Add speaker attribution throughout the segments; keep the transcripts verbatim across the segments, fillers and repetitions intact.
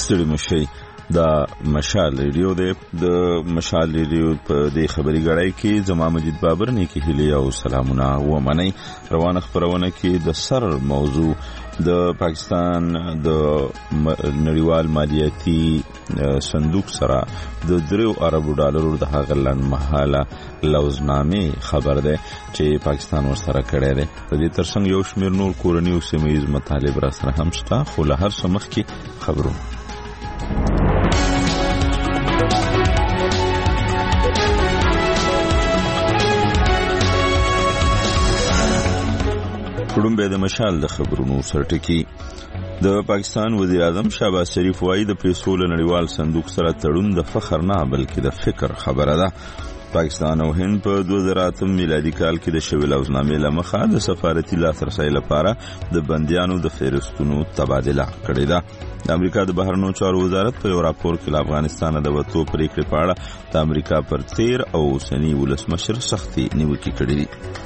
Speaker 1: ستړي مشي دا مشال ریډیو دی د مشال ریډیو په دې خبري غړای کې زما مجید بابر نه کې هلي او سلامونه و منی روانه خبرونه کې د سر موضوع د پاکستان د نړیوال مالیاتي صندوق سره د دریو اربو ډالرو د هغلن محاله لوزنامه خبر ده چې پاکستان ورسره کړی دی په دې ترڅنګ یو شمیر نور کورنی او سیمایي مطالب را سره هم شته خو له هر څه مخکې خبرونه پړم به د مشال د خبرونو سرټکی د پاکستان وزیر اعظم شهباز شریف وايي د پیسو له نړیوال صندوق سره تړون د فخر نه بلکې د فکر خبره ده. پاکستان او هند په دوه زره اته میلادي کال کې د شویل لوزنامې لمخه د سفارتي لاسرسي لپاره د بنديانو د فهرستونو تبادله کړې ده. د امریکا د بهرنیو چارو وزارت په یو راپور کې افغانستان د وټو پریکړې په اړه د امریکا پر تیر او سنی ولسمشر سختي نیوکې کړې دي.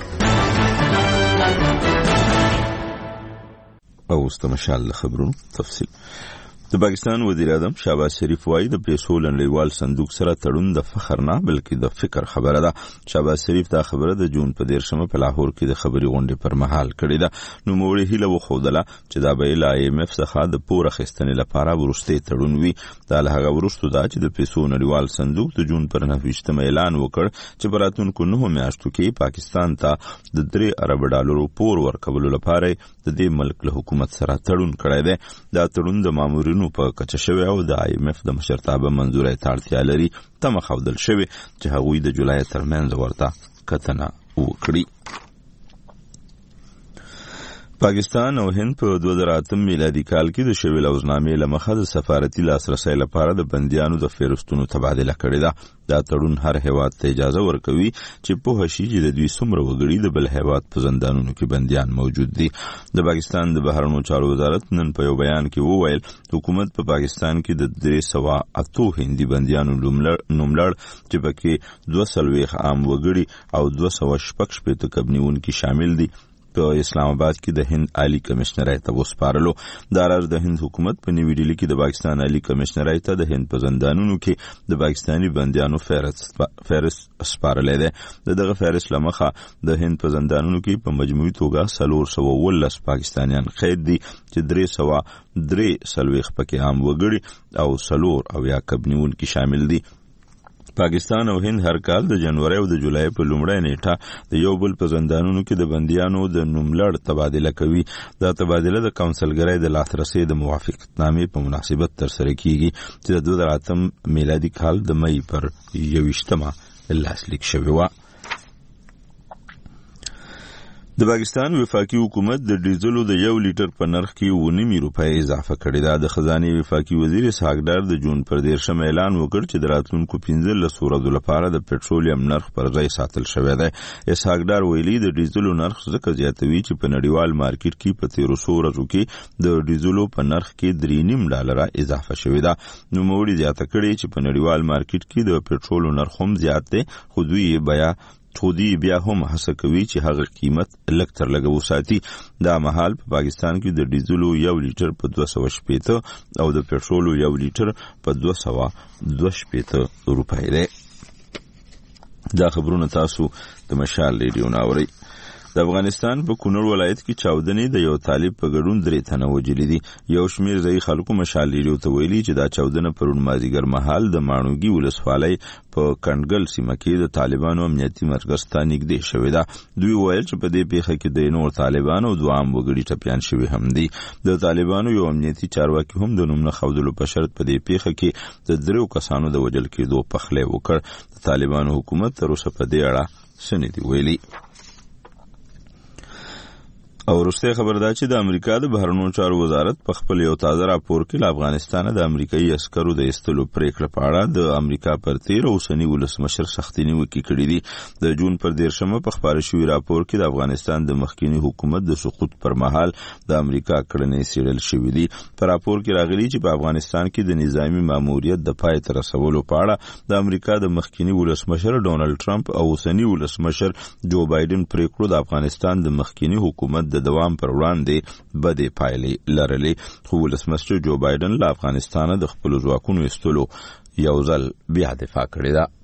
Speaker 1: او استمشال خبرونو تفصیل. د پاکستان وزیر اعظم شهباز شریف وايي د پیسو لنډیوال صندوق سره تړون د فخر نه بلکې د فکر خبره ده. شهباز شریف دا خبره د جون په دیرشمه په لاهور کې د خبري غونډې پر مهال کړې ده. نو موري هیله وخودله چې دا به ل آی ایم اف څخه د پور اخیستنې لپاره ورسته تړون وي. دا له هغه ورستو دا چې د پیسو نړیوال صندوق د جون پر نهه اعلان وکړ چې په راتلونکو نهو میاشتو کې پاکستان ته د درې ارب ډالرو پور ورکولو لپاره د دې ملک له حکومت سره تړون کړی دی. دا تړون د مامورینو په کچه شوی او د آی ایم اف د مشرتابه منظوري ته اړتیا لري. تم خودل شوی چې هغوی د جولای ترمنځ ورته کتنه وکړي. پاکستان او هند په دوه زره اته میلادي کال کې د شویل لوزنامې لمخه د سفارتي لاسرسي لپاره د بنديانو د فهرستونو تبادله کړې ده. دا تړون هر هیواد ته اجازه ورکوي چې په هشي چې د دوی څومره وګړي د بل هیواد په زندانونو کې بنديان موجود دي. د پاکستان د بهرنیو چارو وزارت نن په یو بیان کې وویل حکومت په پا پاکستان کې د درې سوه اتو هندي بنديانو نوملړ چې پکې دوه سلويخ عام وګړي او دوه سوه شپږ شپېته کبنیونکي شامل دي په اسلام آباد کې د هند عالی کمشنرای ته وسپارلو. دا راز د هند حکومت په نیو ډیلی کې د پاکستان عالی کمشنرای ته د هند په زندانونو کې د پاکستانی بنديانو فهرست فهرست سپارلې ده. دغه فهرست لمخه د هند په زندانونو کې په مجموعي توګه څلور سوه اوولس پاکستانیان قید دي چې درې سوه درې څلوېښت پکې عام وګړي او څلور اویا کبنیونکي شامل دي. پاکستان او هند هر کال د جنوري او د جولای په لومړۍ نیټه د یو بل په زندانونو کې د بنديانو د نوملړ تبادله کوي. دا تبادله د کونسلګرۍ د لاسرسي د موافقتنامې په مناسبت ترسره کیږي چې د دوه زره اته میلادي کال د مې پر یوویشتمه لاسلیک شوی و. د پاکستان وفاقي حکومت د ډیزلو د یو لیټر په نرخ کې ونیمي روپۍ اضافه کړې ده. د خزانه وفاقي وزیر اسحاق ډار د جون پر دیرشم اعلان وکړ چې د راتلونکو پنځلس ورځو لپاره د پټرولیم نرخ پر ځای ساتل شوی دی. اسحاق ډار ویلي د ډیزلو نرخ ځکه زیاتوي چې په نړیوال مارکیټ کې په تیرو څو ورځو کې د ډیزلو په نرخ کې درې نیم ډالره اضافه شوی ده. نو موړي زیاته کړي چې په نړیوال مارکیټ کې د پټرولو نرخ هم زیات دی خو دوی بیا خودی بیا هم هڅه کوي چې هغه قیمت لږ تر لږه وساتي. دا مهال په پاکستان کې د ډیزلو یو لیټر په دوه سوه شپېته او د پټرولو یو لیټر په دوه سوه دوه شپېته روپۍ دی. دا خبرونه تاسو د مشال ریډیو نه اورئ. د افغانستان په کونړ ولایت کې چاودنې د یو طالب په ګډون درې تنه وژلي دي. یو شمیر ځایي خلکو مشال ریډیو ته ویلي چې دا چاودنه پرون مازدیګر مهال د ماڼوګي ولسوالۍ په کنډګل سیمه کې د طالبانو امنیتي مرکز ته نږدې شوې ده. دوی ویل چې په دې پیښه کې د نور طالبانو او دوه عام وګړي ټپیان شوي هم دي. د طالبانو یو امنیتي چارواکي هم د نوم نه ښودلو په شرط په دې پیښه کې د دریو کسانو د وژل کېدو پخلی وکړ. د طالبانو حکومت تر اوسه په دې اړه څه نه دي ویلي. او وروسته خبر ده چې د امریکا د بهرنیو چارو وزارت په خپل یو تازه راپور کې له افغانستان د امریکایي عسکرو د ایستلو پریکړه په اړه د امریکا پر تیر اوسنی ولسمشر سختي نیوکې کړې دي. د جون پر دیرشمه په خپاره شوي راپور کې د افغانستان د مخکینی حکومت د سقوط پر مهال د امریکا کړنې څېړل شوې دي. په راپور کې راغلي چې په افغانستان کې د نظامی ماموریت د پای ته رسولو په اړه د امریکا د مخکینی ولسمشر ډونالد ټرمپ او اوسنی ولسمشر جو بایدن پریکړو د افغانستان د مخکینی حکومت د دوام پر وړاندې بدې پایلې لرلې، خو ولسمشر جو بایدن له افغانستانه د خپلو ځواکونو ایستلو یو ځل بیا دفاع کړې ده.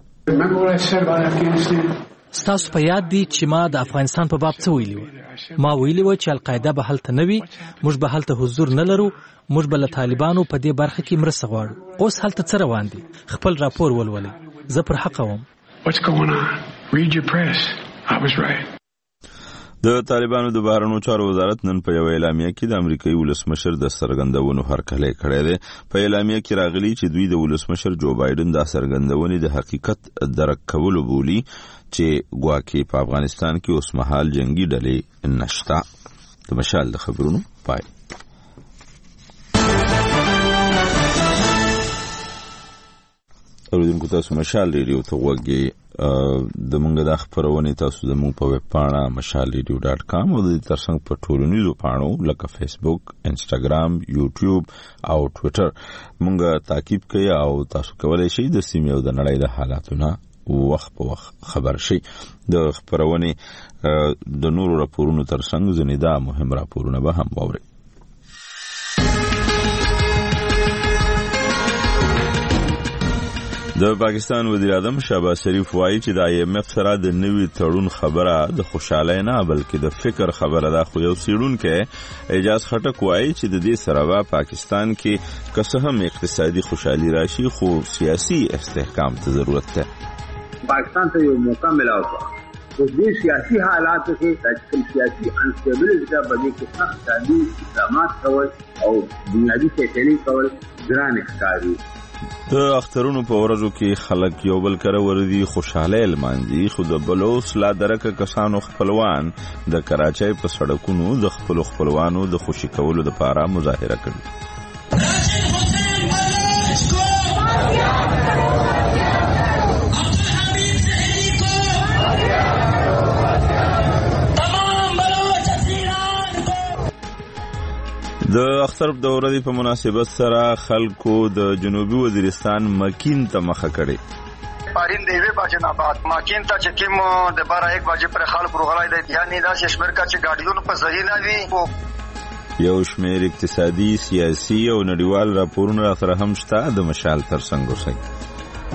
Speaker 2: ستاسو په یاد دي چې ما د افغانستان په باب څه ویلي وو؟ ما ویلي وو چې القاعده به هلته نه وي، موږ به هلته حضور نه لرو، موږ به له طالبانو په دې برخه کې مرسته غواړو. اوس هلته څه روان دي؟ خپل راپور ولولئ. زه پر حقه وم.
Speaker 1: د طالبانو د بهرنیو چارو وزارت نن په یو اعلامیه کې د امریکایي ولسمشر د څرګندونو هرکلی کړی دی. په اعلامیه کې راغلي چې دوی د ولسمشر جو بایدن د څرګندونې د حقیقت درک کولو بولي چې ګواکې په افغانستان کې اوس مهال جنگي ډلې نشته. د مشال د خبرونو پای. اوریدونکو تاسو مشال ریډیو ته غوږ د مونږ د خبرونې تاسو د مونږ په ویب پاڼه مشال ریډیو ډاټ کام او د ترڅنګ په ټولنیزو پاڼو لکه فیسبوک، انسټاګرام، یوټیوب او ټویټر مونږ تعقیب کړئ او تاسو کولی شئ د سیمې او د نړۍ د حالاتونه وخت په وخت خبر شي. د خبرونې د نورو راپورونو ترڅنګ ځینې دا مهم راپورونه به هم واورئ. د پاکستان وزیر اعظم شهباز شریف وایي چې د آی ایم ایف سره د نوي تړون خبره د خوشحالۍ نه بلکې د فکر خبره ده. خو یو څېړونکی اعجاز خټک وایي چې د دې سره به پاکستان کې که څه هم اقتصادي خوشحالي راشي خو سیاسي استحکام ته ضرورت ده.
Speaker 3: پاکستان ته یو موقع ملاو شو د دې سیاسي حالاتو کې چې سیاسي انسټیبلټي ته باندې کې سخت دادي اقدامات کول او بنیادی فیصلې کول ګران ښکاري.
Speaker 1: د اخترونو په ورځو کې خلک یو بل کره وردي خوشاله لمانځي، خو د بلوس لا درکه کسانو خپلوان د کراچۍ په سړکونو د خپل خپلوانو د خوشي کولو لپاره مظاهره کوي. د اختر د ورځې په مناسبت سره خلکو د جنوبي وزیرستان مکین ته مخه کړې.
Speaker 4: پارین دی وی باجه نه بعد مکین ته چې کوم د بارا یک بجې پر خلک روغلای دی یعنی دا شمیر کا چې ګاډیونو په ځای نه وي.
Speaker 1: یو شمیر اقتصادي، سیاسي او نړیوال راپورونه سره هم شته. د مشال ترڅنګ اوسئ.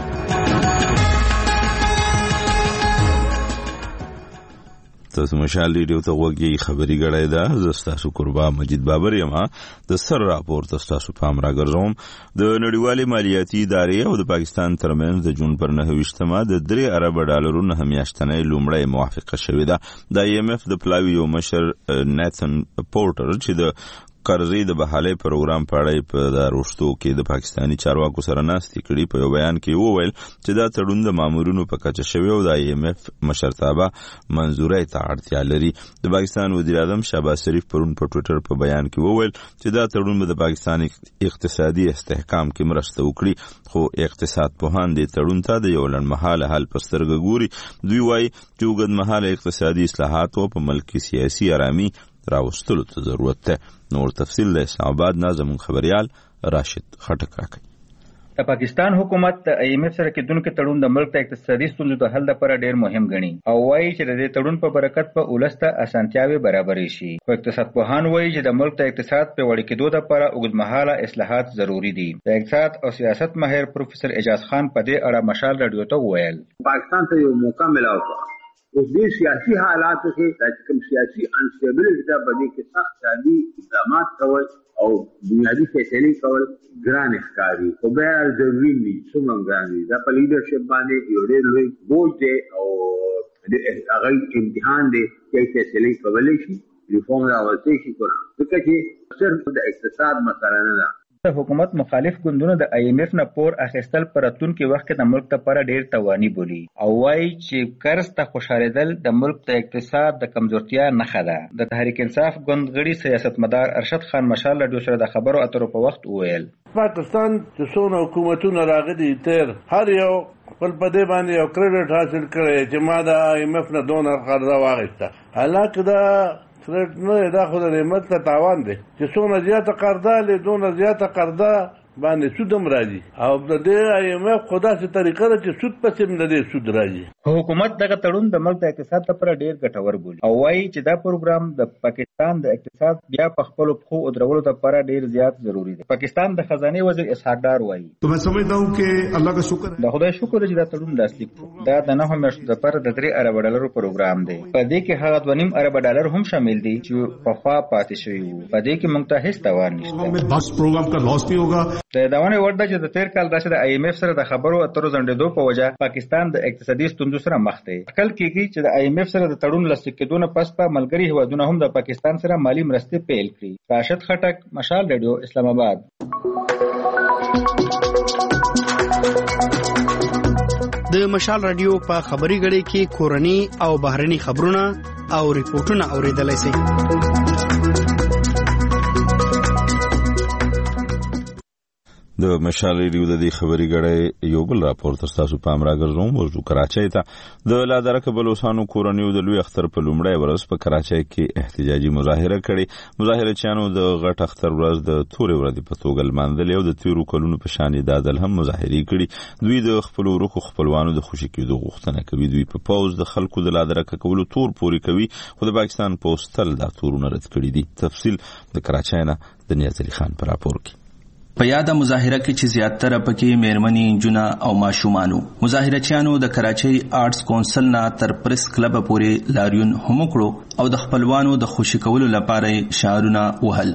Speaker 1: تاسو مشال ریډیو ته غوږی خبري غړای دا زستاسو قربا مجید بابر یم. د سر راپور تاسو پام راګرځوم. د نړیوالې مالیاتي ادارې او د پاکستان ترمنځ د جون پر نهه ویشتمه د درې ارب ډالرو نه میاشتنۍ لومړی موافقه شوې ده. د آی ایم ایف د پلاوي یو مشر نیتن پورټر چې د قرضې د بحالۍ پروګرام په اړه په داروشتو کې د پاکستاني چارواکو سره ناستې کړي په یو بیان کې وویل چې دا تړون د مامورینو په کچه شوی او د آی ایم ایف مشرتابه منظورۍ ته اړتیا لري. د پاکستان وزیر اعظم شهباز شریف پرون په ټویټر په بیان کې وویل چې دا تړون به د پاکستان اقتصادي استحکام کې مرسته وکړي، خو اقتصاد پوهان دې تړون ته د یو لنډمهاله حل په سترګه ګوري. دوی وایي چې اوږدمهاله اقتصادي اصلاحاتو په ملک سیاسي آرامي راوستلو ته ضرورت ده. نور تفصیل د اسلام آباد نه زموږ خبريال راشد خټک راکړي.
Speaker 5: د پاکستان حکومت د آی ایم ایف سره کېدونکو تړون د ملک ته اقتصادي ستونزو د حل لپاره ډېر مهم ګڼي او وایي چې د دې تړون په برکت په ولسته اسانتیاوي برابرې شي. خو اقتصاد پوهان وایي چې د ملک ته اقتصاد پیاوړي کېدو لپاره اوږدمهاله اصلاحات ضروري دي. د اقتصاد او سیاست ماهر پروفیسور اعجاز خان په دې اړه مشال رادیو ته وویل
Speaker 3: پاکستان ته یو موقع ملاو شو اوس دې سیاسي حالاتو کې چې کوم سیاسي انسټیبلټي ته باندې کې سخت دادي اقدامات کول او بنیادی فیصلې کول ګران ښکاري. خو بیا ضروري دي څومره ګران دي. دا په لیډرشپ باندې یو ډېر لوی بوج دی او هغه امتحان دی چې فیصلې کولی شي، ریفورم راوستلی شي. ځکه چې صرف د اقتصاد مسله نه ده.
Speaker 5: د حکومت مخالف ګوندونو د آی ایم ایف نه پور اخیستل په راتلونکي وخت کې د ملک لپاره ډېر تاواني بولي او وایي چې قرض ته خوشحالېدل د ملک د اقتصاد د کمزورتیا نښه ده. د تحریک انصاف ګوند غړي سیاستمدار ارشد خان مشال رادیو سره د خبرو اترو په وخت وویل
Speaker 6: پاکستان چې څونه حکومتونه راغلي تیر هر یو خپل په دې باندې یو کریډټ حاصل کړی چې ما د آی ایم ایف نه دونه قرضه واخیسته. حالانکه دا کریډټ نه دا خو د نعمت ته تاوان دی چې څونه زیاته قرضه لې دونه زیاته قرضه باندې سود هم راځي او د دې آی ایم اف خدا سي طریقه ده چې سود پسې هم د دې سود راځي.
Speaker 5: حکومت دغه تړون د ملک د اقتصاد لپاره ډیر ګټور بولي او وایي چې دا پروګرام د پاکستان د اقتصاد بیا په خپل پخو او درولو لپاره ډیر زیات ضروری دی. پاکستان د خزانه وزیر اسحاق ډار وایي
Speaker 7: تو میں سمجھتا ہوں کہ اللہ کا شکر
Speaker 5: د خدای شکر چې دا تړون لاسلیک شو. دا د نه میاشتو لپاره د درې ارب ډالرو پروګرام دی. په دې کې هغه دوه نیم ارب ډالر هم شامل دي چې په خوا پاتې شوی وو. په دې کې موږ ته هیڅ تاوان نشته.
Speaker 7: بس پروګرام کا لاس نہیں ہوگا.
Speaker 5: د داونه ورده چې د تیر کال راشه د آی ایم اف سره د خبرو اترو ځنډېدو په وجه پاکستان د اقتصادي ستونزو سره مخ دی. کل کېږي چې د آی ایم اف سره د تړون لاسلیک کېدو نه پس په ملګري هیوادونه هم د پاکستان سره مالی مرستې پیل کړي. راشد خټک، مشال ریډیو، اسلام آباد.
Speaker 8: د مشال رادیو په خبري غړي کې کورني او بهرني خبرونه او ریپورتونه اوریدلای شئ.
Speaker 1: د مشال ریډیو د دې خبري غړي یو بل راپور تر تاسو پام راګرځوم. ورجو کراچۍ ته د لادرک بلوچستانو کورنیو د لوی اختر په لومړی ورځ په کراچۍ کې احتجاجي مظاهره کړې. مظاهره چانو د غټ اختر ورځ د تورې ورځې په توګه لمانځلې او د تیرو کلونو په شان دادل هم مظاهرې کړي. دوی د خپل ورکو خپلوانو د خوشي کېدو غوښتنه کوي. دوی په پوز د خلکو د لادرک کولو تور پوري کوي خو د پاکستان پوسټل دا تورونه رد کړي دي. تفصیل د کراچۍ نه د نیاز علي خان پر راپور کې.
Speaker 9: په یاده مظاهره کې چې زیاتره پکې میرمنې، جونه او ماشومانو. مظاهرچیانو د کراچۍ آرټس کونسل نه تر پریس کلب پورې لاریون هم کړو او د خپلوانو د خوشي کولو لپاره شعارونه وهل.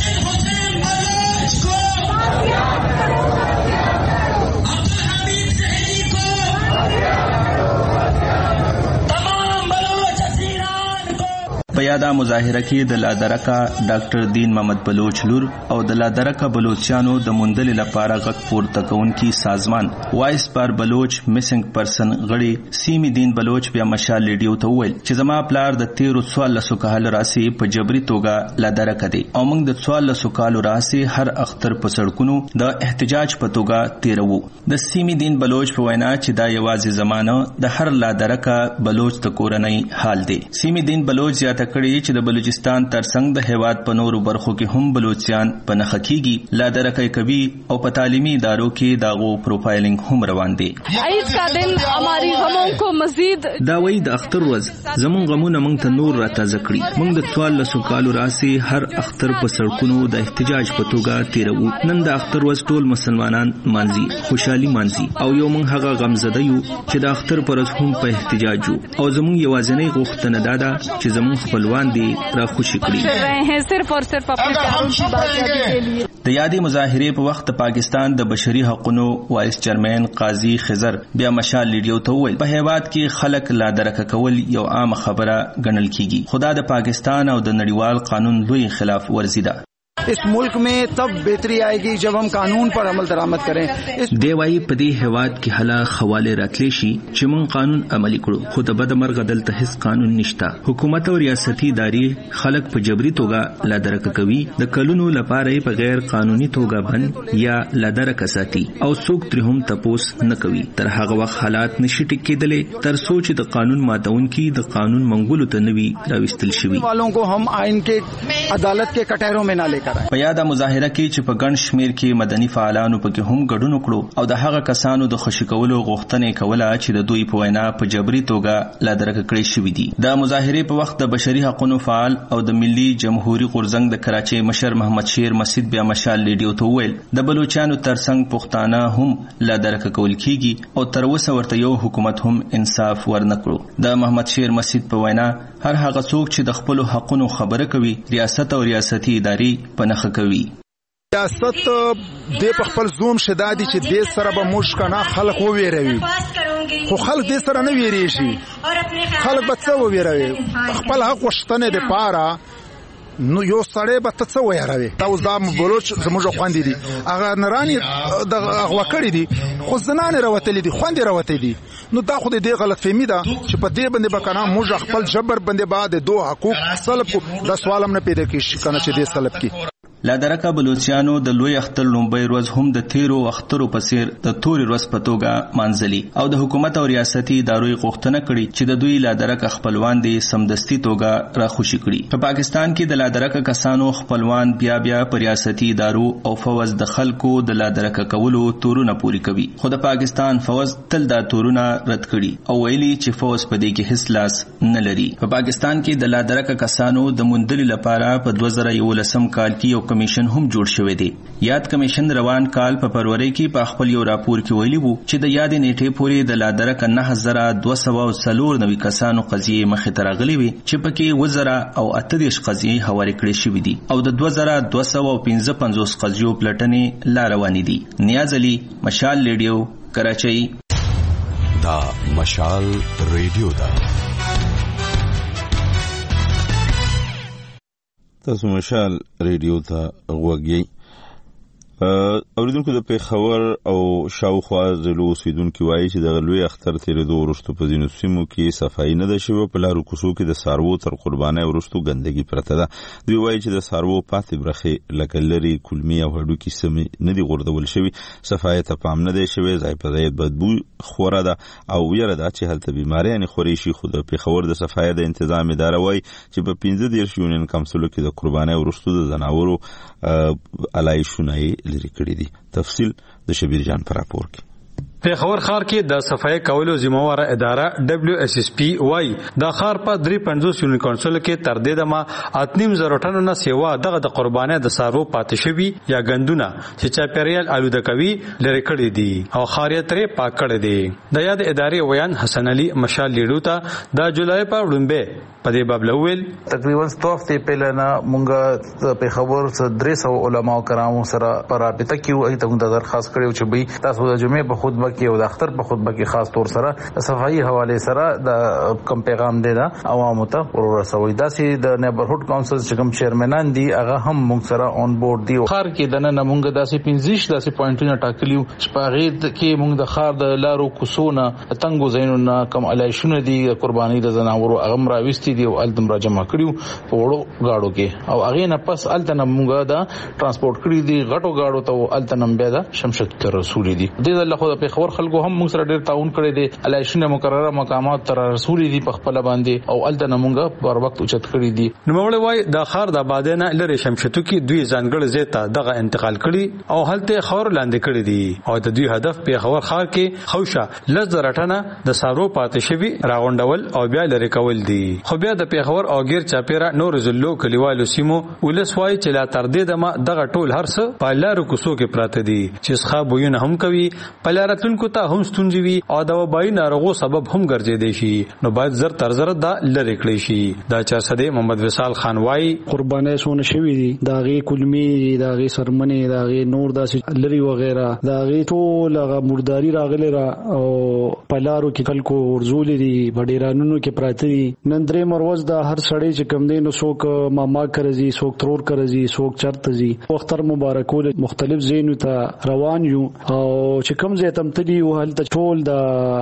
Speaker 9: په یاده مظاهره کې د لادرکا ډاکټر دین محمد بلوچ لور او د لادرکا بلوچیانو د موندل لپاره غږ پورته کوونکی سازمان وایس بار بلوچ میسنګ پرسن غړي سیمی دین بلوچ بیا مشال ریډیو ته وویل چې زما پلار د تیرو څوارلسو کالو راسي په جبري توګه لادرکا دی او موږ د څوارلسو کالو راسي هر اختر په سړکونو د احتجاج په توګه تیرو. د سیمی دین بلوچ په وینا چې دا یوازې زمانه د هر لادرکا بلوچ د کورنۍ حال دی. سیمی دین بلوچ زیاته کړي چې د بلوچستان ترڅنګ د هیواد په نورو برخو کې هم بلوچستان په نخښه کېږي. لادرکۍ کوي او په تعلیمي ادارو کې داغو پروفایلینګ هم روان دی.
Speaker 10: عید کا دن ہماری غموں کو مزید
Speaker 9: دا وایي د اختر ورځ زمون غمونه موږ ته نور راتازه کړي. موږ د څوارلسو کالو راسي هر اختر په سړکونو د احتجاج په توګه تیرو. نن د اختر ورځ ټول مسلمانان مانځي، خوشحالي مانځي او یو موږ هغه غمزده یو چې د اختر پر ورځ هم په احتجاج یو او زمون یوازینۍ غوښتنه دا ده چې زمون خپلوان دي را خوشي کړي.
Speaker 10: صرف اور صرف اپنے پیاروں کی بازیابی کے لیے.
Speaker 9: د یادې مظاهرې په وخت پاکستان د بشري حقوقو وایس چیرمن قاضي خضر بیا مشال ریډیو ته وویل په هیواد کې خلک لادرکه کول یو عام خبره ګڼل کیږي. خدا د پاکستان او د نړیوال قانون لوی خلاف ورزي ده.
Speaker 8: اس ملک میں تب بہتری آئے گی جب ہم قانون پر عمل درآمد کریں.
Speaker 9: دی وايي په دې هیواد کې حالا خواله راتلی شي چې مون قانون عملي کړو خو د بد مرغ دلته هیڅ قانون نشته. حکومت او ریاستي ادارې خلک په جبري توګه لادرکه کوي. د کلونو لپاره په غیر قانوني توګه بند یا لادرکه ساتي او څوک تر هم تپوس نه کوي. تر هغه وخت حالات نشي ټیک کېدلې تر سوچ د قانون ماتونکي د قانون منګولو ته نوي راوستل شوی.
Speaker 8: والوں کو ہم آئین کے عدالت کے کٹہروں میں نہ لے کر
Speaker 9: په یاده مظاهره کې چې په ګڼ شمیر کې مدني فعالانو پکې هم ګډون وکړو او د هغه کسانو د خوشي کولو غوښتنې کوله چې د دوی په وینا په جبري توګه لادرکه کړی شوی دي. د مظاهرې په وخت د بشري حقوقو فعال او د ملي جمهوریت غورځنګ د کراچۍ مشر محمد شیر مسجد بیا مشال ریډیو ته وویل د بلوچستان ترڅنګ پښتانه هم لادرکه کول کیږي او تر اوسه ورته یو حکومت هم انصاف ورنکړو. د محمد شیر مسجد په وینا هر هغه څوک چې د خپل حقوقو خبره کوي ریاست او ریاستي ادارې په نخښه کوي.
Speaker 11: ریاست د په خپل زوم شدادي چې د سره به موږ کنه خلک وویروي خو خلک د سره نه ویریږي. خلک به څه وویروي خپل حق غوښتنې د پاره نو یو سړی به ته څه ویروي. دا اوس دا بلوچ زموږ خویندې دي هغه نرانې د اغوا کړي دي خو زنانې راوتلې دي خویندې راوتلې دي. نو دا خو د دې غلط فهمي ده چې په دې باندې به کنه موږ خپل جبر باندې بعد دوه حقوق سلب کو دا سوال هم نه پیدا کیږي کنه چې دې سلب کی.
Speaker 9: لادرکه بلوچستانو د لوی اختر لومبۍ ورځ هم د تیرو اخترو په څیر د تورې ورځ په توګه مانځلي او د حکومت او ریاستي ادارو غوښتنه کړې چې د دوی لادرکه خپلوان دي سمدستي توګه راخوشي کړي. په پاکستان کې د لادرکه کسانو خپلوان بیا بیا په ریاستي ادارو او فوز د خلکو د لادرکه کولو تورونه پوری کوي، خو د پاکستان فوز تل دا تورونه رد کړي او ویلي چې فوز په دې کې هیڅ لاس نه لري. په پاکستان کې د لادرکه کسانو د موندلو لپاره په دوه زره یولسم کال کې کمیشن هم جوړ شوی دی. یاد کمیشن روان کال په فروری کې په خپل یو راپور کې ویلي وو چې د یاد نیټې پورې د لادرکه نه هزار دوه سوه څلور نوي کسانو قضیې مخې ته راغلي وي چې پکې وزره او اته دېرش قضیې حواله کړې شوې دي او د دوه زره دوه سوه پنځه پنځوس قضیو پلټنې لا روانې دي. نیاز علي، مشال ریډیو، کراچۍ.
Speaker 12: دا مشال ریډیو دا
Speaker 1: تاسو مشال ریډیو ته غوږی. اوریدونکو د پیښور او شاوخوا ضلعو اوسیدونکي وایي چې د لوی اختر تېرېدو وروسته په ځینو سیمو کې صفایي نه ده شوې. په لارو کوڅو کې د څاروو تر قربانۍ وروسته ګندګي پرته ده. دوی وایي چې د څاروو پاتې برخې لکه لرې، کولمې او هډوکي سمې نه دي غورځول شوي. صفایي ته پام نه دی شوی، ځای په ځای بدبو خوره ده او ویره ده چې هلته بیماریانې خورې شي. خو د پیښور د صفایي د انتظام اداره وایي چې په پنځه دېرش یونین کمسلو کې د قربانۍ وروسته د ځناورو علایشونه لري کړی دي. تفصیل د شبیر جان پر راپور کې.
Speaker 13: پیښور ښار کې د صفایي کولو ذمہواره اداره دبليو اس اس پی وايي د ښار په درې پنځوس یونین کونسل کې تر دې دمه اتنیم زره ټنو نه سیوا دغه د قربانۍ د سارو پاتې شوي یا ګندونه چې چاپیریال آلوده کوي لري کړی دي او ښار یې ترې پاک کړی دی. د یاد ادارې ویان حسن علي مشال لیډو ته د جولای په وړاندې په دې باب لویل
Speaker 14: تقریبا ستو هفته پهله نه مونږه پیښور څخه درې سوه علما کرامو سره په رابطه کې وایي ته د درخواست کړو چې به تاسو د جمعې په خطبه کې او د اختر په خطبه کې خاص طور سره د صفایي حواله سره د کم پیغام دی دا عوامو ته ورسوي. داسې د نیبرهوډ کونسل چې کوم چیرمنان دي هغه هم موږ سره اون بورډ دي. خار کې د نن موږ داسې پنځه داسې پوینټونه ټاکلیو چې په هغه کې موږ د خار د لارو کوڅونه تنګو زینونه کم علایشونه دي قرباني د زناورو هغه راوستي دي او التم را جمع کړیو په وړو گاډو کې او هغه نه پس التنم موږ دا ترانسپورت کړی دي غټو گاډو ته التنم بیا دا شمشد تر رسول دي. د الله خو په خبر خلکو هم موږ سره ډیر تعاون کړی دی. علایشونه مقرره مقامات تر رسول دي په خپل باندې او التنم موږ پر وخت اوچت کړی دي.
Speaker 13: نو موږ وای د خار د بادنه لری شمشتو کې دوی ځانګړي زیته دغه انتقال کړي او هلته خور لاندې کړی دي او د دوی هدف په خبر خار کې خوشه لزر ټنه د سارو پاتې شوی راغونډول او بیا لری کول دي. خو بیا د پیښور او غیر چاپیرا نور زلو کلیوالو سیمو ولس وای چې لا تر دې دمه دغه ټول هرڅ په لارو کوڅو کې پراته دي چې ښه بوونه هم کوي په لارتونکو ته هم ستونزې وي او د وبایي ناروغو سبب هم ګرځېدای شي. نو باید زر تر زر دا لری کړی شي. دا چا سده محمد وصال خان وای
Speaker 15: قربانای سونه شوی دي داغي کلمی داغي سرمنه داغي نور داسې لری وغیرہ داغي ټول هغه مرداري راغلی را او پلارو کې خلکو ورزول دي بډیرانونو کې پراته دي. نن درې مروز دا هر سړی چې کم دین سوک ماما کرزي سوک ترور کرزي سوک چرته زی وختر مبارکول مختلف زینو ته روان یو او چې کم زه تم تدي او هلته ټول د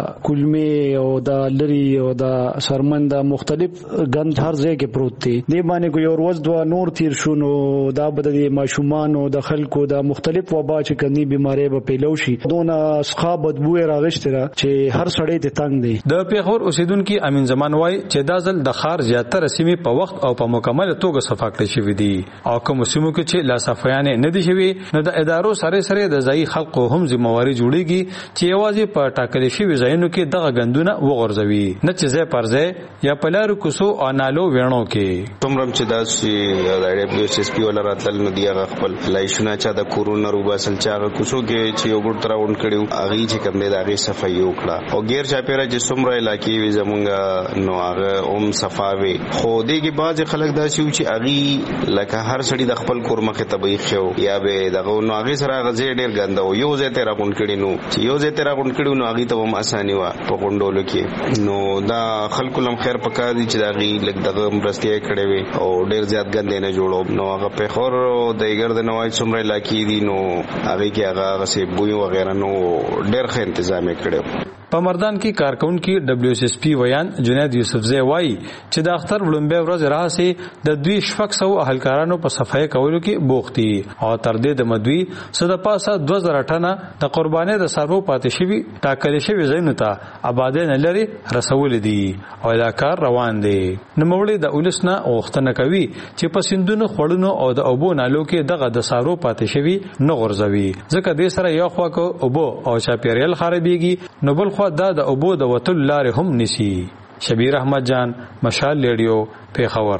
Speaker 15: کلمې او د لری او د سرمن د مختلف غند هر ځای کې پروت دي. دی باندې کو یو ورځ دوه نور تیر شونو دا بد دي ماشومان او د خلکو د مختلف وبا چې کني بيمارۍ به پیلو شي دونه اسخا بدبو راغشت را چې هر سړی ته تنگ دی.
Speaker 13: د پیښور اوسیدونکو امین زمان وای چې دا ځل د خار زیاتره سیمې په وخت او په مکمل توګه صفا کړی شوی دي او کوم سیمو کې چې لا صفایانه نه دي شوی نو د ادارو سره سره د ځای خلکو هم ذمہواری جوړیږي چې یوازې په ټاکلي شوی ځایونو کې دغه غندونه وغورځوي نه چې ځای پر ځای یا په لارو کوڅو او نالو وینو کې.
Speaker 16: تمرم چې داسې د ډبلیو اس اس پی ولا راتل نو دی هغه خپل لایشونه چا د کورونا روباسل چا کوڅو کې چې یو ګډ تراون کړیو هغه چې کوم دی هغه صفایي وکړه او غیر چاپیره چې څومره علاقې وي زمونږ نو هغه هم صفاوي. خو دغه باز خلک داسې و چې هغه لکه هر سړی د خپل کور مخه تبعیخ شو یا به دغه نو هغه سره غزي ډیر ګنده یو ځای ته راغون کړي نو چې یو ځای ته راغون کړي نو هغه ته هم اساني و په غونډولو کې. نو دا خلکو لم خیر پکا دي چې دغه لګ دغه مرستي کړي وي او ډیر زیات ګندې نه جوړو نو هغه په خور د ګرد نوای څومره علاقې دي نو هغه کې هغه غسي بوي وغیرہ نو ډیر ښه تنظیم کړي.
Speaker 13: په مردان کې کارکونکو دبليو اس اس پی ویان جنید یوسفزئی وایي چې د اختر وړاندې ورځ راځي د دوی شفق سو اهلکارانو په صفای کولو کې بوختي او تر دې د مدوي صد پاسه دوه زره ټنه د قرباني د سرو پاتې شوی ټاکل شوی زینو ته آبادین لري رسول دي او دا کار روان دي. نوموړي د اولسنا غوښتنه کوي چې په سندونو خړونو او د اوبو نالو کې دغه د سارو پاتې شوی نه غورځوي ځکه دې سره یو خوا کو اوبو او چاپیریال خرابېږي نو بل خوا دا د اوبو د وتل لارې هم نسی. شبیر احمد جان، مشال ریډیو، پیښور.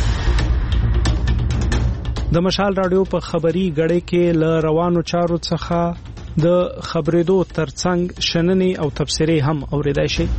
Speaker 17: د مشال رادیو په خبري غړې کې ل روانو چارو څخه د خبرېدو ترڅنګ شننې او تبصرې هم اوریدای شي.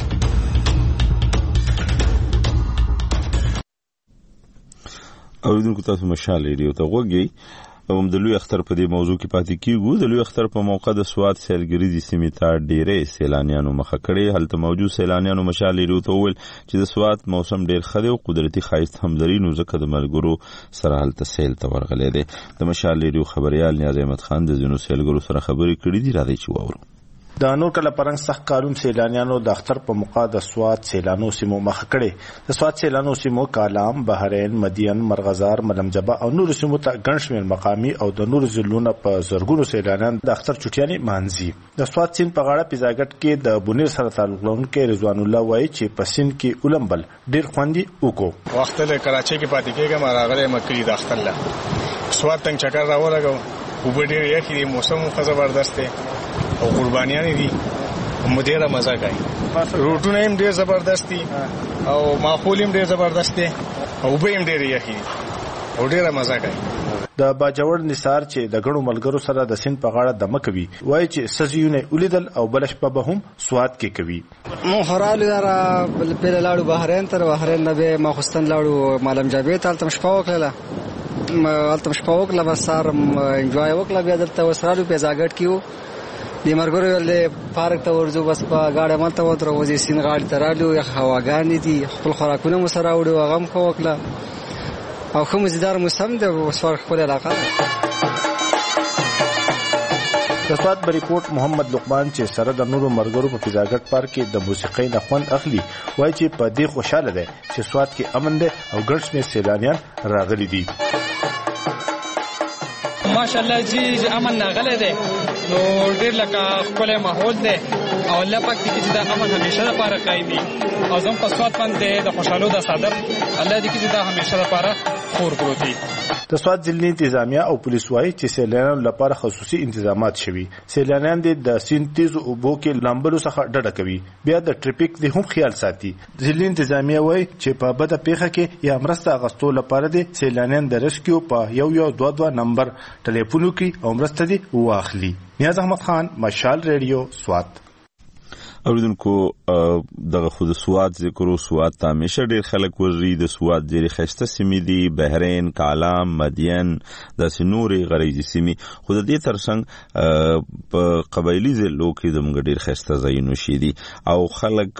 Speaker 1: اوریدونکو تاسو مشال ریډیو ته غوږی او د لوی اختر په دې موضوع کې پاتې کیږو. د لوی اختر په موقع د سواد سیلګریزي سیمې ته ډېرې سیلانیانو مخه کړې. هلته موجود سیلانیانو مشال ریډیو ته وویل چې د سواد موسم ډېر ښه دی او قدرتي ښایست هم لري نو ځکه د ملګرو سره هلته سیل ته ورغلی دی. د مشال ریډیو خبریال نیاز احمد خان د ځینو سیلګرو سره خبرې کړې دي. راځئ چې واورو.
Speaker 18: د نور کله پرنګ سخت کالون سیلانیانو د اختر په موقع د سواد سیلانو سیمو مخه کړي. د سواد سیلانو سیمو کالام، بحرین، مدین، مرغزار، ملمجبه او نور سیمو ته ګڼ شمېر مقامي او د نور ضلعونو په زرګونو سیلانیان د اختر چټیانې مانځي. د سواد سیند په غاړه پیزاګټ کې د بونیر سره تعلق لرونکي رضوان الله وایي چې په سیند کې اولمبل ډیر خوندي وکړو.
Speaker 19: وخت له کراچۍ کې پاتې کېږم راغلی مکړي د اختر له سواد تنګ چکر راولګو او ډیر یخي دی، موسم خو زبردست دی او قربانیان دي مدیره مزه کوي. روټونه هم ډیر زبردست دي او ماحول هم ډیر زبردست دی او به هم ډیر یخي او ډیره مزه کوي.
Speaker 18: د باجوړ نثار چې د غړو ملګرو سره د سین په غاړه دمه کوي وایي چې سزيونه ولیدل او بلش په به هم سواد کې کوي.
Speaker 20: مو خرال دارا بل په لاړو بحرین تر بحرین نه به ماخستان لاړو مالم جابه تل تم شپه وکړه الته شپه وکړه بس سار انجوای وکړه بیا درته وسرالو په ځاګټ کیو د مرګورو ول پارک ته ورځو بس په گاډه مالته وتر وځي سین غاړي ترالو یا هواګان دي خپل خوراکونه مو سره وړو غم خو وکړه او کوم زیدار موسم د وسور خپل علاقه.
Speaker 18: د سواد بریپورت محمد لقمان چې سره د نورو مرګرو په فضاګټ پارک کې د موسیقۍ نه خوند اخلي وایي چې په دې خوشاله ده چې سواد کې امن ده او ګڼ شمېر سیلانیان راغلي دي.
Speaker 21: ماشاءالله جی امن راغلی دی نو ډېر لکه ښکلی ماحول دی او الله پاک دې کړي چې دا امن همیشه لپاره قایم وي او زموږ په سواد باندې د خوشحالو دا صادر الله دې کړي چې دا همیشه لپاره خور پروت وي.
Speaker 18: د سواد ضلعي انتظامیه او پولیس وایي چې سیلانیانو لپاره خصوصي انتظامات شوي. سیلانیان د سیند تیزو اوبو کې لامبلو څخه ډډه کوي بیا د ټریفیک د هم خیال ساتي. ضلعي انتظامیه وایي چې په بده پیښه کې یا مرسته اغوستو لپاره د سیلانیان د رسکیو په یو یو دوه دوه نمبر ټلیفون کې او مرسته دي واخلي. نیاز احمد خان، مشال ریډیو، سواد.
Speaker 1: اوریدونکو دغه خود سواد ذکر او سواد ته همیشه ډیر خلک ورځي. د سواد ډیر خسته سیمې دي، بحرین، کالام، مدین، د سنوري غریزي سیمې. خو د دې ترڅنګ په قبایلی ضلعو کې زموږ ډیر خسته ځایونه شي دي او خلک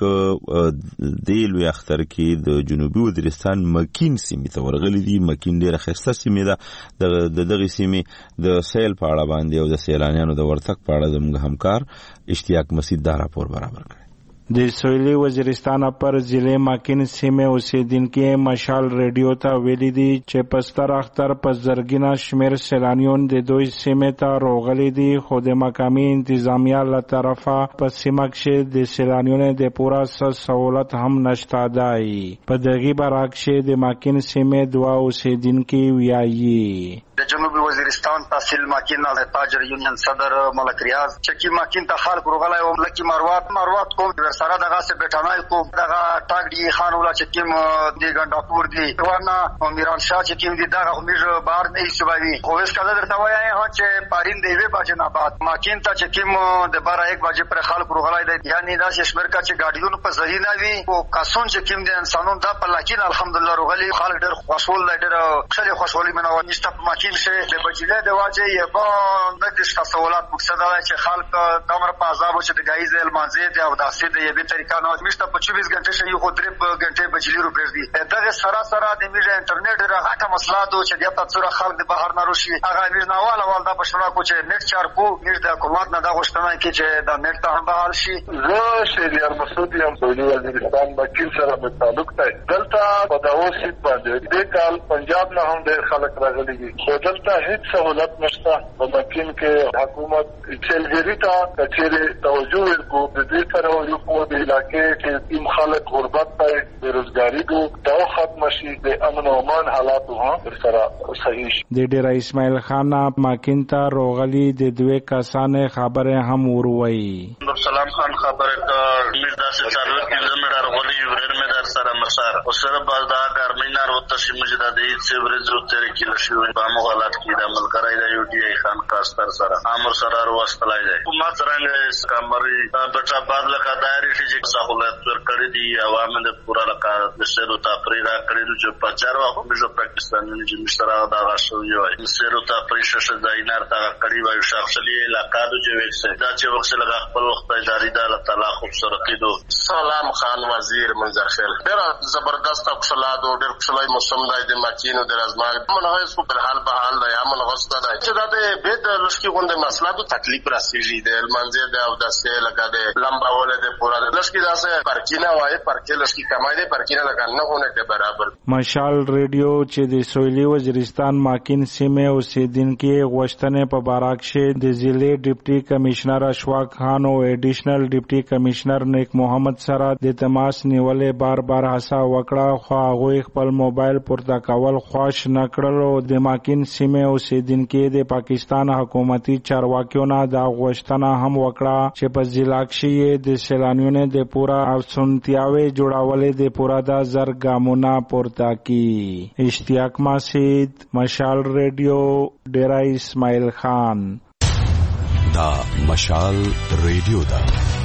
Speaker 1: د لوی اختر کې د جنوبي وزیرستان مکین سیمې ته ورغلي دي. مکین ډیر خسته سیمې ده. د دغه سیمې د سیل په اړه باندې او د سیلانیانو د ورتګ په اړه زموږ همکار اشتیاق مسعود دا راپور برابر
Speaker 22: د سویلي وزیرستان پر ضلع ماکین سیمه اوسیدونکو مشال ریډیو ته ویلي دي چې پستر اختر په زرګینا شمیر سیلانیون د دوی سیمه ته راغلي دي خو د مقامي انتظامیه له طرفه په سیمه کې د سیلانیونو د پورا سہولت هم نشته دی. په دغه برعکس د ماکین سیمه دوا اوسیدونکو ویایي
Speaker 4: د جنوبي وزیرستان تحصیل ماکین د تاجر یونین صدر ملک ریاض چې ماکین ته خلک روغلای او لکی مروات مروات کوم سره دغه څه بیٹانای کو دغه ټاګ دی خان ولا چې کوم دی ګنداپور دی ورنه میران شاه چې کوم دی دغه میږ بار نه ایسوي خو اس کله درته وایي چې پارین دی وی باجه نه بعد ماکین ته چې کوم د بارا یک بجې پر خلک روغلای دی یعنی دا چې شمیر کا چې ګاډیونو په ذریعہ نه وي او کاسون چې کوم دی انسانونو دا په لکین الحمدلله روغلی خلک ډېر خوشحال دي ډېر خلک خوشحالي منو نشته مطمئن شه د بجلی د واجه یې با نقدش تسهولات مقصد دا چې خلک دمر په عذاب چې د غایز المانزه دی او داسې د یوې طریقه نه مشته په چوبیس غنټه شي خو درې غنټه بجلی رو پرځي دغه سره سره د میډیا انټرنیټ راغټه مسله ده چې د تاسو خلک د بهر نه روشي هغه امیر نواله والدا بشرا کو چې نت چار کو میر د حکومت نه دا غوښتنه کوي چې د نت ته هم بحال شي.
Speaker 2: زه شهریار مسعود یم سعودي وزیرستان وکیل سره په تعلق دی. دلته په داوود سیټ باندې د کال پنجاب نه هم ډېر خلک راغلي دي خو دلته هیڅ سہولت نشته. په مکین کې حکومت چلګری ته کچېره توجه ورکو د دې سره یو په علاقې کې تیم خلک غربت ته بیروزګاری کو دا ختم شي د امن او امان حالات هم سره صحیح.
Speaker 22: د ډیر اسماعیل خان ماکین ته روغلی د دوه کسانه خبره هم وروي.
Speaker 3: سلام خان خبره کا میردا سے چالو کی زمیدار غلی ورر میں در سره مسار او سره بازدا ګرمینار او تشی مجدد ایت سے ورز او تر کی لشي په مغالات کی د عمل کرای دی یو ډی خان کاستر سره امر سره واستلای دی کومه څنګه اس کمري بچا بعد لکه دایری چې سہولت ور کړی دی عوام د پورا لکه د سرو تفریح را کړی چې پچار واخو مجو پاکستان نه چې مشترا دا غشو یو سرو تفریح شش دینار تا کړی وای شخصي علاقہ د جو وکسه دا چې وکسه لگا خپل وخت اداري د الله تعالی خوبصورتي دو. سلام خان وزیر منظر خیل ډیر زبردست خوشاله ډیر خوشاله موسم دی د ماکینو د رازمال منغه سو په حال به حال دی امن غوسته دی چې دا به به لشکي غونډه مسله د تکلیف راسیږي د المنځه د او د سه لگا د لمبا ول د پورا لشکي داسه پرکینه وای پرکې لشکي کمای دی پرکینه لگا نه هونه ته برابر.
Speaker 22: مشال ریډیو چې د سویلي وزیرستان ماکین سیمه اوسیدونکو غوښتنې په باراکشه د ضلع ډیپټي کمشنر اشواق خان او ایډیشنل ډیپټي کمشنر نیک محمد سره د تماس نیولې بار بار هڅه وکړه خو هغه خپل موبایل پورته کول خوښ نه کړل او د ماکین سیمه اوسیدونکو د پاکستان حکومتي چارواکیو نه دا غوښتنه هم وکړه چې په ضلع کې د سیلانیانو د پورا افسونتیاوي جوړولې د پورا د زرګامونه پورته کی. اشتیاق ماسید مشال ریډیو ډیرا اسماعیل خان.
Speaker 12: دا مشال ریډیو دا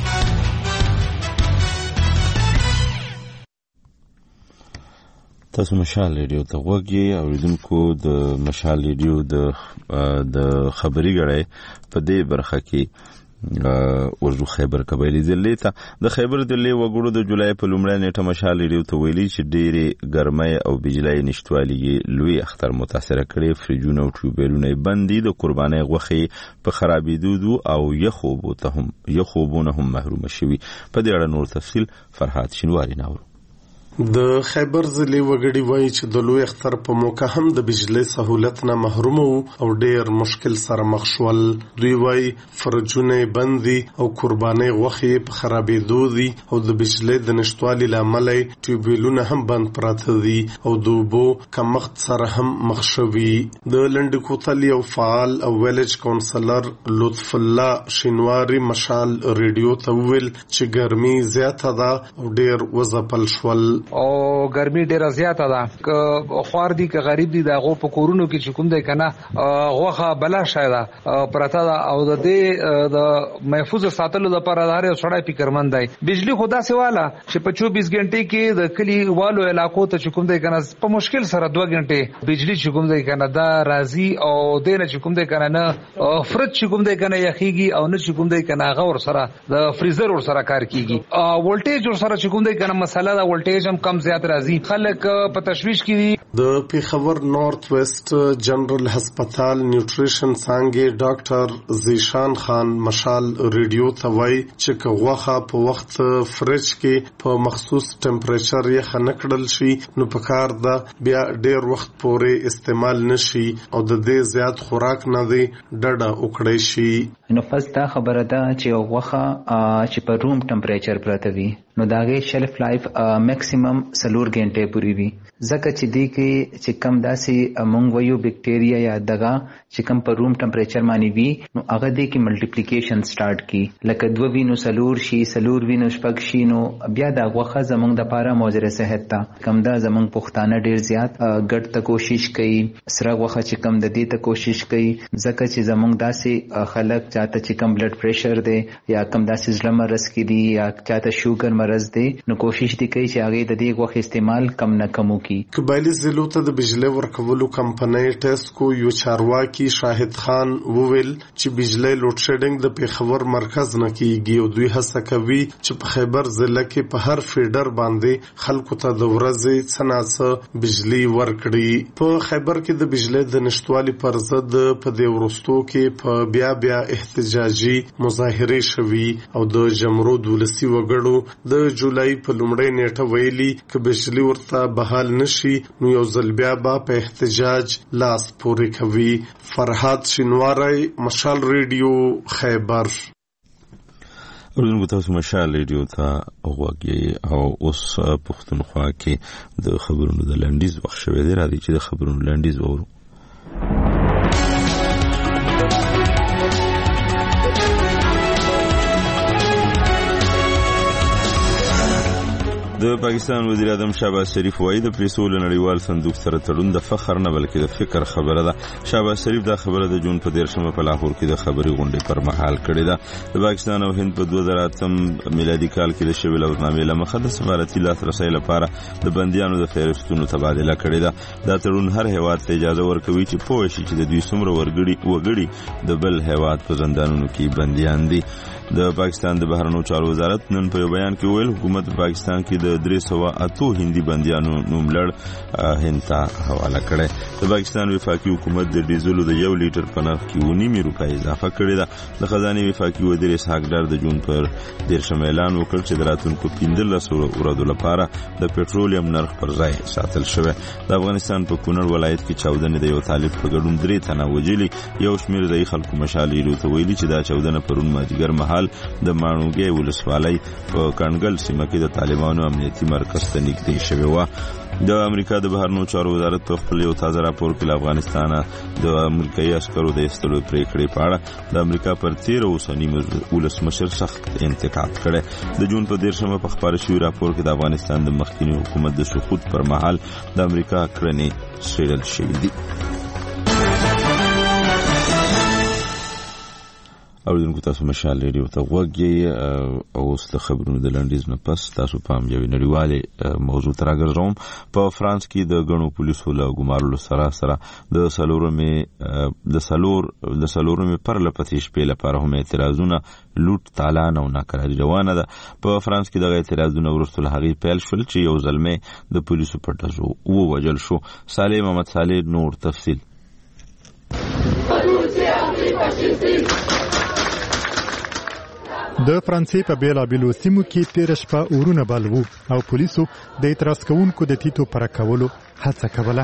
Speaker 1: تاسو مشال ریډیو ته وګورئ اوریدونکو د مشال ریډیو د د خبري غړې په دې برخه کې ورجو خیبر قبایلی ضلع ته د خیبر ضلع وګړو د جولای په لومړۍ نیټه مشال ریډیو ته ویلي چې ډېرې ګرمۍ او بجلی نشټوالي لوی اختر متاثره کړي. فریجونه او ټیوبیلونه بندي د قربانۍ غوښې په خرابېدو او یخوبو ته هم یخوبونه هم محروم شوي. په دې اړه نور تفصیل فرحات شینواری ناورو.
Speaker 23: د خیبر ضلع وګړي وایي چې د لوی اختر په موقع هم د بجلی سہولت نه محروم او ډېر مشکل سره مخ شول. دوی وایي فرجونه بندي او قربانۍ غوښې په خرابېدو دي او د بجلی د نشټوالي له امله ټیوبیلونه هم بند پراته دي او د اوبو کمښت سره هم مخ شوي. د لنډ کوتل یو فعال او ویلج کونسلر لطف الله شینواری مشال ریډیو ته وویل چې ګرمي زیاته ده او ډېر وځپل شول
Speaker 24: او ګرمي ډیره زیاته ده. که خوار دي که غریب دي دغه په کورونو کې چې کوم دی کنه غوخه بلا شایده پرته ده او د دې د محفوظ ساتلو لپاره دار یو سړی فکرمند دی. بجلی خدا سواله چې په چوبیس غنټې کې د کلی والو علاقو ته چې کوم دی کنه په مشکل سره دوه غنټې بجلی چې کوم دی کنه دا راځي او دینه چې کوم دی کنه نه فرج چې کوم دی کنه یخیږي او نه چې کوم دی کنه هغه ور سره د فریزر ور سره کار کیږي. ولټیج ور سره چې کوم دی کنه مسله دا ولټیج هم کم زیات راځي. خلک په تشویش کې دي.
Speaker 23: د پیښور نارت ویسٹ جنرال هسپتال نیوټریشن څنګه ډاکټر زیشان خان مشال ریډیو ته وایي چې کغوخه په وخت فرج کې په مخصوص ټمپریچر یې خنکړل شي نو په کار ده بیا ډیر وخت پورې استعمال نشي او د دې زیات خوراک نه دی ډډه وکړي شي.
Speaker 25: نو فز دا خبره ده چې غوخه چې په روم ټمپریچر پراته وي نو داغه شلف لایف میکسیمم سلور غنټه پوری وي. ځکه چې دی کې چې کم داسې مونږ ویو بکټیریا یا دغه چې کم په روم ټمپریچر باندې وي نو هغه دی کې ملټیپلیکیشن سٹارټ کی لکه دوه وینو سلور شي سلور وینو شپږ شي نو بیا دا غوخه زمونږ د پاره موزره صحت ته کم دا زمونږ پښتانه ډیر زیات ګډ ته کوشش کوي سره غوخه چې کم د دې ته کوشش کوي ځکه چې زمونږ داسې خلک چاته چې کم بلډ پریشر دی یا کم داسې زړه مرز کې دي یا چاته شوګر مرز دی نو کوشش دی کوي چې هغه د دې غوښه استعمال کم نه کمو کی.
Speaker 23: قبایلی ضلعو ته د بجلی ورکولو کمپنۍ ټیسکو یو چارواکي شاهد خان وویل چې بجلی لوډ شیډینګ د پیښور مرکز نه کیږي او دوی هڅه کوي چې په خیبر ضلع کې په هر فیډر باندې خلکو ته د ورځې څناڅه بجلی ورکړي. په خیبر کې د بجلی د نشټوالي پر ضد په دې وروستو کې په بیا بیا احتجاجي مظاهرې شوي او د جمرود ولسي وګړو د جولای په لومړۍ نیټه ویلي چې بجلی ورته بحال نشي نو یو ځل بیا به په احتجاج لاس پورې کوي. فرحات شینواری، مشال ریډیو، خیبر.
Speaker 1: اردوونکو تاسو مشال ریډیو ته غوږی او اوس پښتونخوا کې د خبرونو د لنډیز وخت شوی دی. راځي چې د خبرونو لنډیز وورو. د پاکستان وزیر اعظم شهباز شریف وایي د پیسو له نړیوال صندوق سره تړون د فخر نه بلکې د فکر خبره ده. شهباز شریف دا خبره د جون په دیرشمه په لاهور کې د خبري غونډې پر مهال کړې ده. د پاکستان او هند په دوه زره اتم میلادي کال کې د شویل اورنامې له مخه د سفارتي لاسرسي لپاره د بندیانو د فهرستونو تبادله کړې ده. دا تړون هر هیواد ته اجازه ورکوي چې پوه شي چې د دوی څومره ورګړي وګړي د بل هیواد په زندانونو کې بندیان دي. د پاکستان د بهرنیو چارو وزارت نن په بیان کې ویل حکومت پاکستان کې د درې سوه اتو هندي بندیانو نوم لړ هند ته حواله کړی. د پاکستان وفاقي حکومت د ډیزلو د یو لیټر په نرخ کې اووه نیمې روپۍ اضافه کړې ده. د خزانې وفاقي وزیر اسحاق ډار د جون پر دیرشم اعلان وکړ چې د راتلونکو پنځلسو ورځو لپاره د پټرولیم نرخ پر ځای ساتل شوی. د افغانستان په کونړ ولایت کې چاودنې د یو طالب په ګډون درې تنه وژلي. یو شمېر ځایي خلکو مشال ریډیو ته ویلي چې دا چاودنه پرون مازدیګر مهال د ماڼوګي ولسوالۍ په کانګل سیمه کې د طالبانو امنیتي مرکز ته نږدې شوې وه. د امریکا د بهرنیو چارو وزارت په خپل یو تازه راپور کې له افغانستانه د امریکایي عسکرو د ایستلو پریکړې په اړه د امریکا پر تیره اوسني ولسمشر سخت انتقاد کړی. د جون په دیرشمه په خپاره شوي راپور کې د افغانستان د مخکینی حکومت د سقوط پر مهال د امریکا کړنې څېړل شوي دي. اوریدونکو تاسو مشال ریډیو ته غوږی او اوس د خبرونو د لنډیز نه پس تاسو پام یوې نړیوالې موضوع ته راګرځوم. په فرانس کې د ګڼو پولیسو له ګمارلو سره سره د څلورمې د څلور د څلورمې پرله پسې شپې لپاره هم اعتراضونه لوټ تالان او ناکراري روانه ده. په فرانس کې دغه اعتراضونه وروسته له هغې پیل شول چې یو زلمی د پولیسو په ډزو ووژل شو. صالح محمد صالح نور تفصیل.
Speaker 5: د فرانسې په بیلابیلو سیمو کې تېره شپه اورونه بل وو او پولیسو د اعتراض کوونکو د تیتو پر کولو هڅه کوله.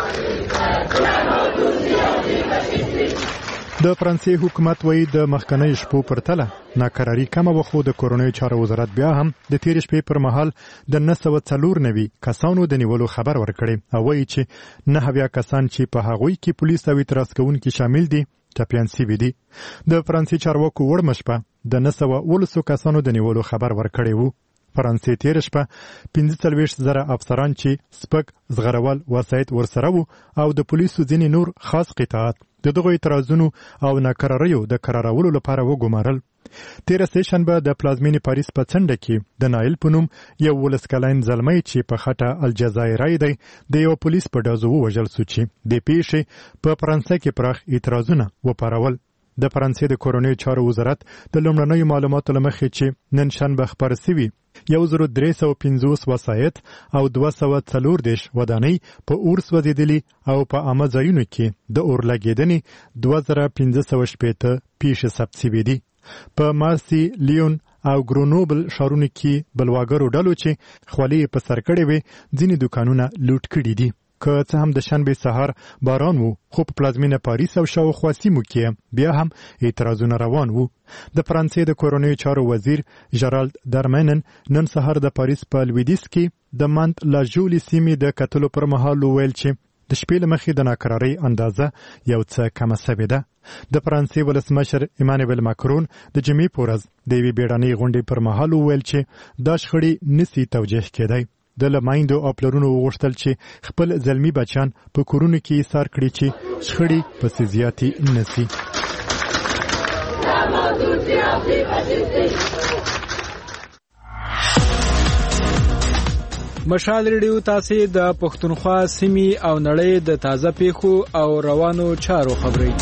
Speaker 5: د فرانسې حکومت وایي د مخکنۍ شپو پرتله ناکراري کمه وه، خو د کورنیو چارو وزارت بیا هم د تېرې شپې پر مهال د نه سوه څلور نوي کسانو د نیولو خبر ورکړی او وایي چې نه اویا کسان چې په هغوی کې پولیس او اعتراض کوونکي شامل دي ټپیان سوي دي. د فرانسې چارواکو وړمه شپه د نه سوه اوولسو کسانو د نیولو خبر ورکړی وو. فرانسې تېره شپه پنځه څلوېښت زره افسران چې سپک زغرول وسایط ورسره وو او د پولیسو ځینې نور خاص قطاعت د دغو اعتراضونو او ناکراریو د قرارولو لپاره وګمارل. تېره سه شنبه د پلازمینې پاریس په څنډه کې د نایل په نوم یو ولس کلن زلمی چې په خټه الجزایري دی د یو پولیس په ډزو ووژل سو چې د پیښې په فرانسه کې پراخ اعتراضونه وپارول. د فرانسې د کورنیو چارو وزارت د لومړنیو معلوماتو له مخې چې نن شنبه خپاره سوي یو زرو درې سوه پنځوس وسایط او دوه سوه څلور دېرش ودانۍ په اور سوځېدلي او په عامه ځایونو کې د اور لګېدنې دوه زره پنځه سوه شپېته پیښې ثبت سوي دي. په مارسي، لیون او ګرونوبل ښارونو کې بلواګرو ډلو چې خولۍ په سر کړې وې ځینې دوکانونه لوټ کړي دي. که څه هم د شنبې سهار باران وو، خو په پلازمینه پاریس او شاوخوا سیمو کې بیا هم اعتراضونه روان وو. د فرانسې د کورنیو چارو وزیر ژرالد دارمنن نن سهار د پاریس په لویدیځ کې د مانت لا ژولي سیمې د کتلو پر مهال وویل چې د شپې له مخې د ناکرارۍ اندازه یو څه کمه سوې ده. د فرانسې ولسمشر ایمانویل ماکرون د جمعې په ورځ د یوې بیړنۍ غونډې پر مهال وویل چې دا شخړې نسي توجیه کېدی. د لمایندو او پلرونو وغوښتل چې خپل زلمی بچیان په کورونو کې ایثار کړي چې شخړې پسې زیاتې نسي.
Speaker 17: مشال ریډیو تاسو د پښتونخوا سیمې او نړۍ د تازه پیښو او روانو چارو خبري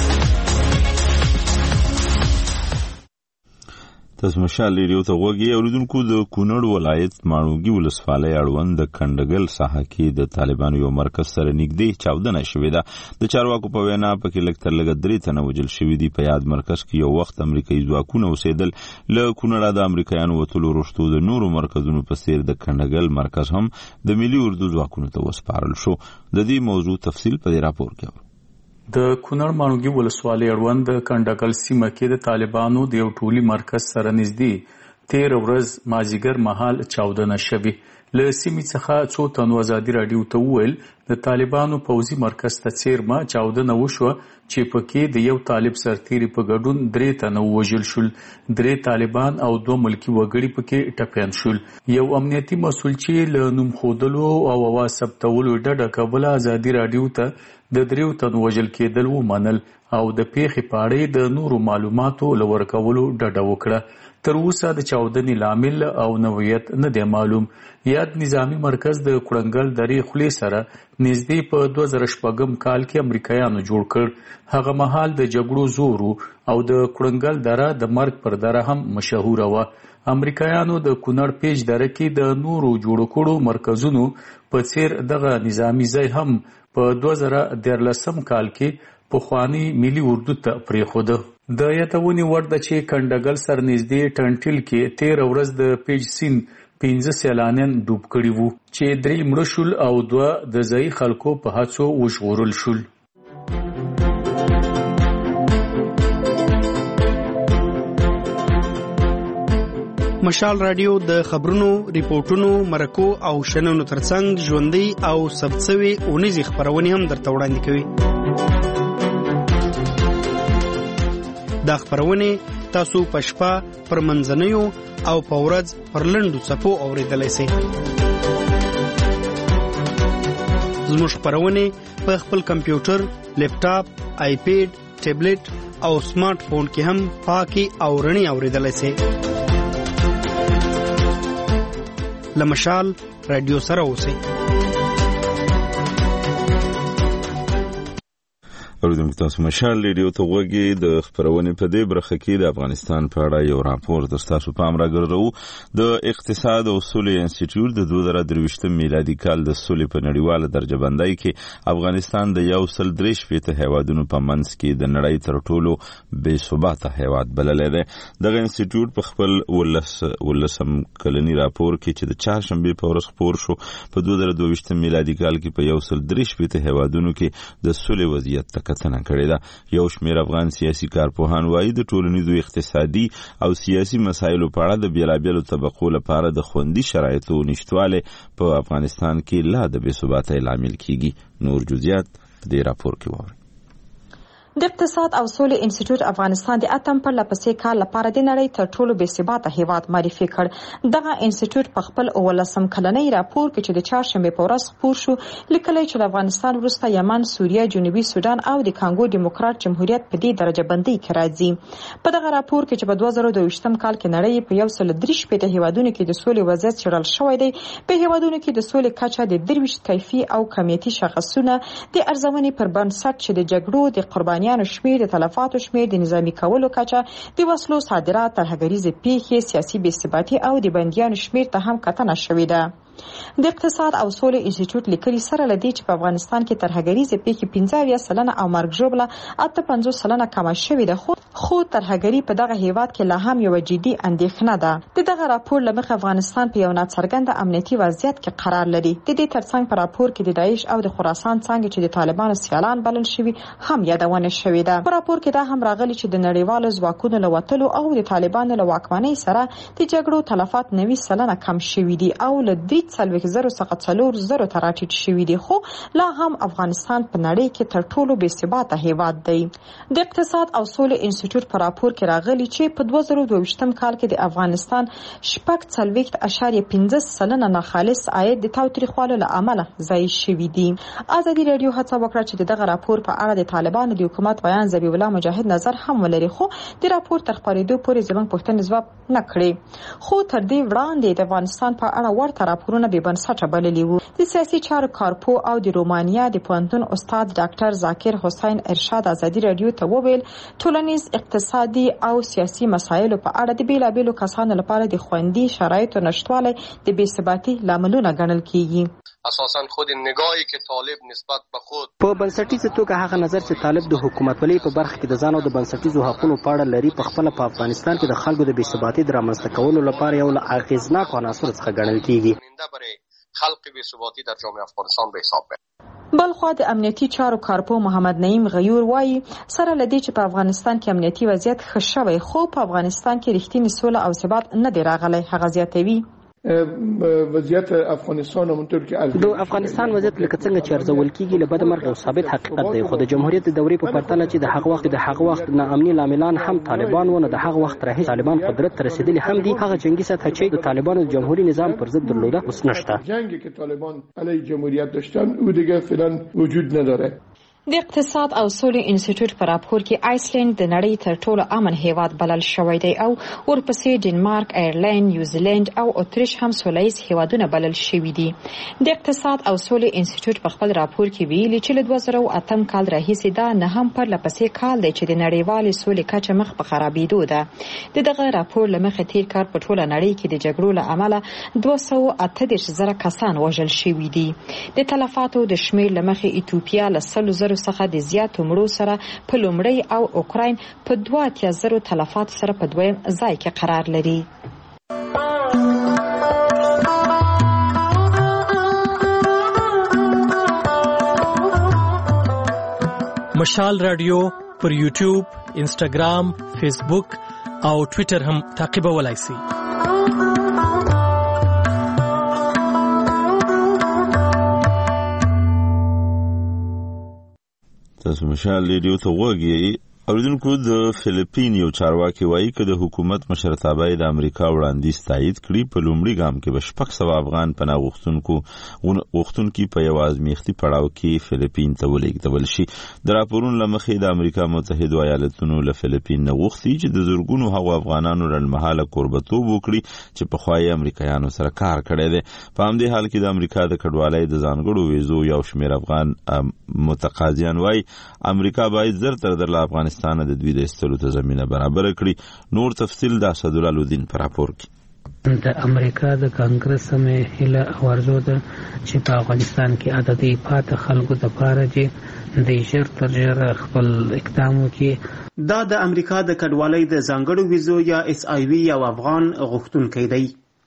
Speaker 1: تاسو مشال ریډیو ته وګورئ. اوریدونکو د کونړ ولایت ماڼوګي ولسوالۍ اړوند د کندګل ساحه کې د طالبانو یو مرکز سره نږدې چاودنه شوې ده. د چارواکو په وینا پکې لږ تر لږه درې تنه وژل شوي دي. په یاد مرکز کې یو وخت امریکایي ځواکونه اوسېدل. له کونړه د امریکایانو وتلو وروسته د نورو مرکزونو په څیر د کندګل مرکز هم د ملي اردو ځواکونو ته وسپارل شو. د دې موضوع تفصیل په دې راپور کې
Speaker 9: د کونړ ماڼوګي ولسوالۍ اړوند د کندګل سیمه کې د طالبانو د یو ټولي مرکز سره نږدې تیر ورځ مازیګر مهال چاودنه شوې. له سیمې څخه څو تنو ازادي راډیو ته وویل د طالبانو پوځي مرکز ته څیرمه چاودنه وشوه چې پکې د یو طالب سرتیري په ګډون درې تنه ووژل شول. درې طالبان او دوه ملکي وګړي پکې ټپیان شول. یو امنیتي مسؤل چې له نوم ښودلو او اواز ثبتولو ډډه کوله ازادي راډیو ته د دریو تنو وژل کېدل ومنل او د پیښې په اړه د نورو معلوماتو له ورکولو ډډه وکړه. تر اوسه د چاودنې لامل او نوعیت نه دی معلوم. یاد نظامی مرکز د کړنګل درې خولې سره نږدې په دوه زره شپږم کال کې امریکایانو جوړ کړ. هغه مهال د جګړو زور او د کړنګل دره د مرګ پر دره هم مشهوره وه. امریکایانو د کونړ پیج دره کې د نورو جوړ کړو مرکزونو په څیر دغه نظامی ځای هم په دوه زره دیارلسم کال کې پخوانی ملي اردو ته پرېښوده. د یادونې وړ ده چې کندګل سر نږدې ټنټل کې تیر ورځ د پیج سیند پنځه سیلانیان ډوب کړي وو چې درې مړه شول او دوه د ځایي خلکو په هڅو وژغورل شول.
Speaker 6: مشال رادیو د خبرونو، ریپورتونو، مرکو او شننو ترڅنګ ژوندۍ او ثبتسوي اونیزي خبرونه هم درته وړاندې کوي. دا خبرونه تاسو په شپه پر منځنیو او په ورځ پر لنډو څپو اوریدلای شئ. زموږ خبرونه په خپل کمپیوټر، لیپټاپ، آیپیډ، ټابلیټ او سمارټ فون کې هم پاکي او رڼي اوریدلای شئ. لمشال رادیو سره اوسئ.
Speaker 1: اوریدونکو تاسو مشال ریډیو ته وګورئ. د خبرونې په دې برخه کې د افغانستان په اړه یو راپور د تاسو پام راګرځو. د اقتصاد او سولې انسټیټیوټ د دوه زره درویشتم میلادي کال د سولې په نړیواله درجه بندۍ کې افغانستان د یو سل درې شپېته هیوادونو په منځ کې د نړۍ تر ټولو بې ثباته هیواد بللی دی. دغه انسټیټیوټ په خپل ولسم کلني راپور کې چې د چهارشنبې په ورځ خپور شو په دوه زره دوه میلادي کال کې په یو سل درې شپېته هیوادونو کې د سولې وضعیت کتنه کړې ده. یو شمېر افغان سیاسي کارپوهان وایي د ټولنیزو اقتصادي او سیاسي مسایلو په اړه د بیلابیلو طبقو لپاره د خوندي شرایطو نشتوالی په افغانستان کې لا د بې ثباتۍ لامل کیږي. نور جزئیات په دې راپور کې واورئ.
Speaker 7: د اقتصاد او سولې انسټیټیوټ افغانستان د اتم پر لپسې کال لپاره د نړۍ تر ټولو بې ثباته هیواد معرفي کړ. دغه انسټیټیوټ په خپل اولسم کلنی راپور کې چې د چهارشنبې په ورځ خپور شو لیکلی چې د افغانستان وروسته یمن، سوریه، جنوبي سودان او د کانګو ډیموکرات جمهوریت په دې درجه بندۍ کې راځي. په دغه راپور کې چې په دوه زره دوه کال کې نړۍ په یو سل درې شپېته هیوادونو کې د سولې وضعیت څېړل شوی دی. په هیوادونو کې د سولې کچه د درویشت کیفي او کمیتي شاخصونه د ارزونې پر بنسټ چې د جګړو د قربانیانو شمېر، د تلفاتو شمېر، د نظامي کولو کچه، د وسلو صادرات، ترهګریزې پیښې، سیاسي بې ثباتي او د بندیانو شمېر ته هم کتنه شوې ده. د اقتصاد او سولې انسټیټیوټ لیکلي سره لدی چې په افغانستان کې ترهګریزې پیښې پنځه اویا سلنه او مرګ ژوبله اته پنځوس سلنه کمه شوې ده. خو خو ترهګري په دغه هیواد کې لا هم یو جدي اندېښنه ده. د دغه راپور له مخې افغانستان په یو ناڅرګنده امنیتي وضعیت کې قرار لري. د دې ترڅنګ په راپور کې د داعش او د خراسان څانګې چې د طالبانو سیالان بلل شوي هم یادونه شوې ده. په راپور کې دا هم راغلي چې د نړیوالو ځواکونو له وتلو او د طالبانو له واکمنۍ سره د جګړو تلفات نوي سلنه کم شوي دي او له درې څلوېښت زرو څخه څلور زرو ته راټیټ شوي دي. خو لا هم افغانستان په نړۍ کې تر ټولو بې ثباته هیواد دی. د اقتصاد او سولې انسټیټیوټ په راپور کې راغلي چې په دوه زره دوه کال کې د افغانستان شپږ څلوېښت اعشاریه پنځه سلنه ناخالص عاید د تاوتریخوالو له امله ضایع شوي دي. ازادي راډیو هڅه وکړه چې دغه راپور په اړه د طالبانو د حکومت بیان ذبیح الله مجاهد نظر هم ولري، خو د راپور تر خپرېدو پورې زموږ پوښتنې ځواب نه کړې. خو تر دې وړاندې د افغانستان په اړه ورته راپورونه راپورونه بې بنسټه بللي وو. د سیاسي چارو کارپو او د رومانیا د پوهنتون استاد ډاکټر ذاکر حسین ارشاد ازادي رادیو ته وویل ټولنیز اقتصادي او سیاسي مسایلو په اړه د بیلابیلو کسانو لپاره د خوندي شرایطو نشتوالی د بې ثباتي لاملونه ګڼل کیږي.
Speaker 8: اساساً خود نگاهی که طالب نسبت به خود
Speaker 10: په بنسټیزه توګه هغه نظر چې طالب د حکومتولۍ په برخه کې د ځان او د بنسټیزو حقوقو په اړه لري په خپل په افغانستان کې د خلکو د بې ثباتۍ د رامنځته کولو لپاره یو له اغیزناکو عناصرو څخه ګڼل کیږي.
Speaker 8: خلق بې ثباتی در جامعه افغانستان به حساب بره.
Speaker 7: بلخوا د امنیتي چارو کارپو محمد نعیم غیور وایي سره لدی چې په افغانستان کې امنیتي وضعیت ښه شوی خو په افغانستان کې رښتینی سوله او ثبات نه دی راغلی. هغه زیاتوي
Speaker 11: وضعیت افغانستان همونطور که از
Speaker 10: د افغانستان وضعیت لکه څنګه چې ارزول کیږي له بده مرغه او ثابت حقیقت دی، خو د جمهوریت د دورې په پرتله چې د هغه وخت د هغه وخت ناامني لاملان هم طالبان ونه د هغه وخت راهیسې طالبان قدرت ته رسیدلي هم دي. هغه جنگي سطح چې د طالبانو د جمهوریت نظام پر ضد درلوده اوس نشته.
Speaker 11: جنگی که طالبان علیه جمهوریت داشتن او دیگه فعلا وجود نداره.
Speaker 7: د اقتصاد او سولې انسټیټیوټ په راپور کې آیسلند د نړۍ تر ټولو امن هیواد بلل شوی دی او ورپسې ډنمارک، ایرلند، نیوزیلند او اتریش هم سولهییز هیوادونه بلل شوي دي. د اقتصاد او سولې انسټیټیوټ په خپل راپور کې ویلي چې له دوه زره او اتم کال راهیسې دا نه هم پرله پسې کال دی چې د نړیوالې سولې کچه مخ په خرابېدو ده. د دغه راپور له مخې تیر کال په ټوله نړۍ کې د جګړو له امله دوه سوه اته دېرش زره کسان وژل شوي دي. د تلفاتو د شمېر له مخې ایتوپیا له سلو زرو څخه د زیاتو مړو سره په لومړی او اوکراین په دوه اتیا زرو تلفات سره په دویم ځای کې قرار لري.
Speaker 14: مشال رادیو پر یوټیوب، انسټاګرام، فیسبوک او ټویټر هم تعقیبولای شئ.
Speaker 1: تاسو مشال ریډیو ته وګورئ. اوریدونکو د فلیپین یو چارواکي وایي چې د حکومت مشرتابه د امریکا وړاندیز تایید کړي. په لومړي ګام کې به شپږ سوه افغان پناه غوښتونکو غوښتونکي په یو ازمیښتي پړاو کې فلیپین ته ولېږدول شي. د راپورونو له مخې د امریکا متحده ایالاتونو له فلیپین نه غوښتي چې د زرګونو هغو افغانانو لنډمهاله کوربتوب وکړي چې پخوا یې امریکایانو سره کار کړی دی. په همدې حال کې د امریکا د کډوالۍ د ځانګړو ویزو یو شمېر افغان متقاضیان وایي امریکا باید زر تر در له افغانستان د دوی د ایستلو ته زمینه برابر کړي. نور تفصیل د اسدالله لودین په راپور کې.
Speaker 15: د امریکا د کانګرس سمې هیله او ارزو ده چې په افغانستان کې عددي پاتې خلکو د پاره چې د ژر تر ژره خپل اقدام وکړي.
Speaker 10: دا د امریکا د کډوالۍ د ځانګړو ویزو یا اس آی وی یو افغان غوښتونکی دی.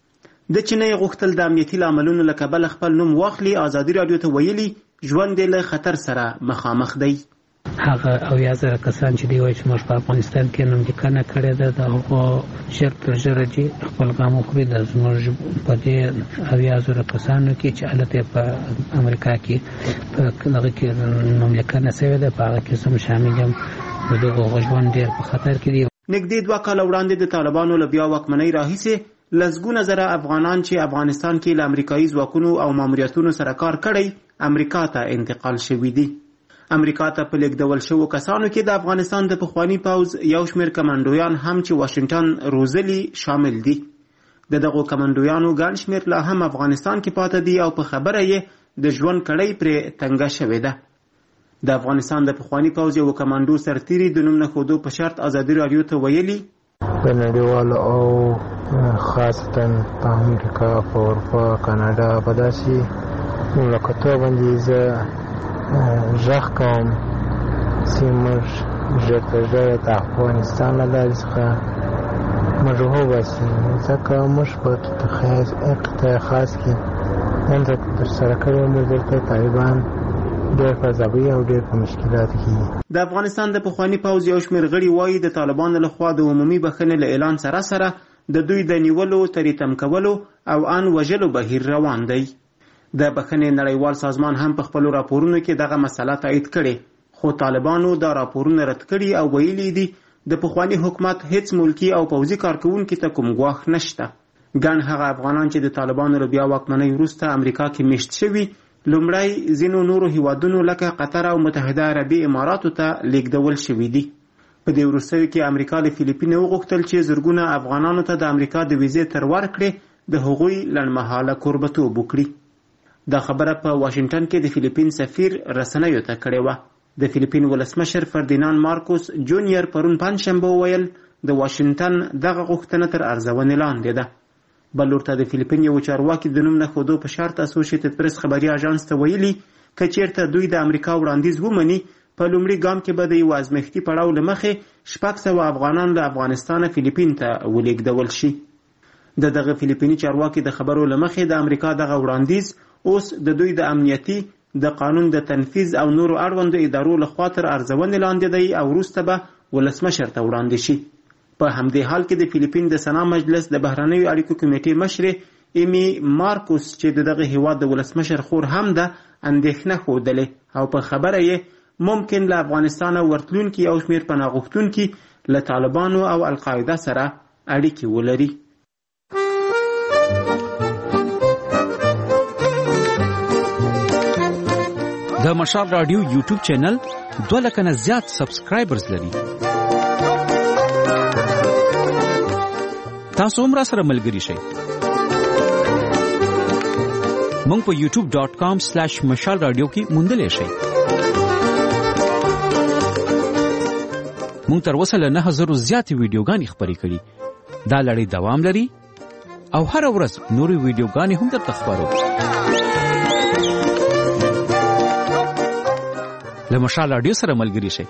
Speaker 10: د چینې غوښتل د امنیتي لاملونو له کبله خپل نوم واخلي. ازادي رادیو ته ویلي ژوند یې له خطر سره مخامخ دی.
Speaker 15: هغه اویا زره کسان چې دی وایي چې موږ په افغانستان کې نوملیکنه کړې ده د هغو ژر تر ژره چې خپل ګام وخوري. د زموږ په دې اویا زره کسانو کې چې هلته په امریکا کې په دغه کې نوملیکنه شوې ده په هغه کې زه شامل یم. د دغو ژوند ډېر په خطر کې دی.
Speaker 10: نږدې دوه کاله وړاندې د طالبانو له بیا واکمنۍ راهیسې لسګونه زره افغانان چې افغانستان کې له امریکایي ځواکونو او ماموریتونو سره کار کړی امریکا ته انتقال شوي دي. امریکا ته په لیږدول شوو کسانو کې د افغانستان د پخواني پوځ یو شمېر کمانډویان هم چې واشنګټن روزلي شامل دي. د دغو کمانډویانو ګڼ شمېر لا هم افغانستان کې پاتې دي او په خبره یې د ژوند کړۍ پرې تنګه شوې ده. د افغانستان د پخواني پوځ یو کمانډو سرتیري د نوم نه ښودو په شرط ازادي رادیو ته ویلي
Speaker 26: په نړیوالو او خاصتا په امریکا، په اروپا، کاناډا په داسې مملکتو باندې زه ژغ کوم چې موږ ژر تر ژره د افغانستان له لارې څخه موږ وباسي، ځکه موږ په قطاع خاص کې دلته ترسره کړی موږ دلته طالبان ډېر په ځابوي او ډېر په مشکلاتو کې.
Speaker 10: د افغانستان د پخواني پوځ یو شمېر غړي وایي د طالبانو لخوا د عمومي بخښنې له اعلان سره سره د دوی د نیولو، تریتم کولو او ان وژلو بهیر روان دی. د بخښنې نړیوال سازمان هم په خپلو راپورونو کې دغه مسله تایید کړې، خو طالبانو دا راپورونه رد کړي او ویلي دي د پخواني حکومت هیڅ ملکی او پوځي کارکوونکي ته کوم ګواښ نشته. ګڼ هغه افغانان چې د طالبانو له بیا واکمنۍ وروسته امریکا کې میشت شوي لومړی ځینو نورو هیوادونو لکه قطر او متحده عربي اماراتو ته لیږدول شوي دي. په دې وروستیو کې امریکا د فلیپین وغوښتل چې زرګونه افغانانو ته د امریکا د ویزې تر ورکړې د هغوی لنډمهاله کوربتوب وکړي. دا خبره په واشنگټن کې د فلیپین سفیر رسنیو ته کړې وه. د فلیپین ولسمشر فردیناند مارکوس جونیور پرون پنجشنبه وویل د واشنگټن دغه غوښتنه تر ارزونې لاندې ده. بل ورته د فلیپین یو چارواکي د نوم نه ښودو په شرط اسوسییټډ پریس خبري اژانس ته ویلي که چیرته دوی د امریکا وړاندیز ومني په لومړي ګام کې به د یو ازمېښتي پړاو له مخې شپږ سوه افغانان له افغانستانه فلیپین ته ولېږدول شي. د دغه فلیپیني چارواکي د خبرو له مخې د امریکا دغه وړاندیز اوس د دوی د امنیتي د قانون د تنفیذ او نورو اړوندو ادارو لخوا تر ارزونې لاندې دی او وروسته به ولسمشر ته وړاندې شي. په همدې حال کې د فلیپین د سنا مجلس د بهرنیو اړیکو کمیټې مشرې ایمي مارکوس چې د دغه هیواد د ولسمشر خور هم ده اندېښنه ښودلې او په خبره یې ممکن له افغانستانه ورتلونکي او شمېر پناه غوښتونکي له طالبانو او القاعده سره اړیکې ولري.
Speaker 13: د مشال رادیو یوټیوب چینل دوه لکه نه زیات سبسکرایبرز لري. تاسو هم را سره ملګري شئ. مونږ په یوټیوب ډاټ کام سلیش مشال رادیو کې موندلی شئ. مونږ تر اوسه له نه زرو زیاتې ویډیوګانې خپرې کړي. دا لړۍ دوام لري او هره ورځ نورې ویډیوګانې هم درته خپرو. له مشال رادیو سره ملګري شئ.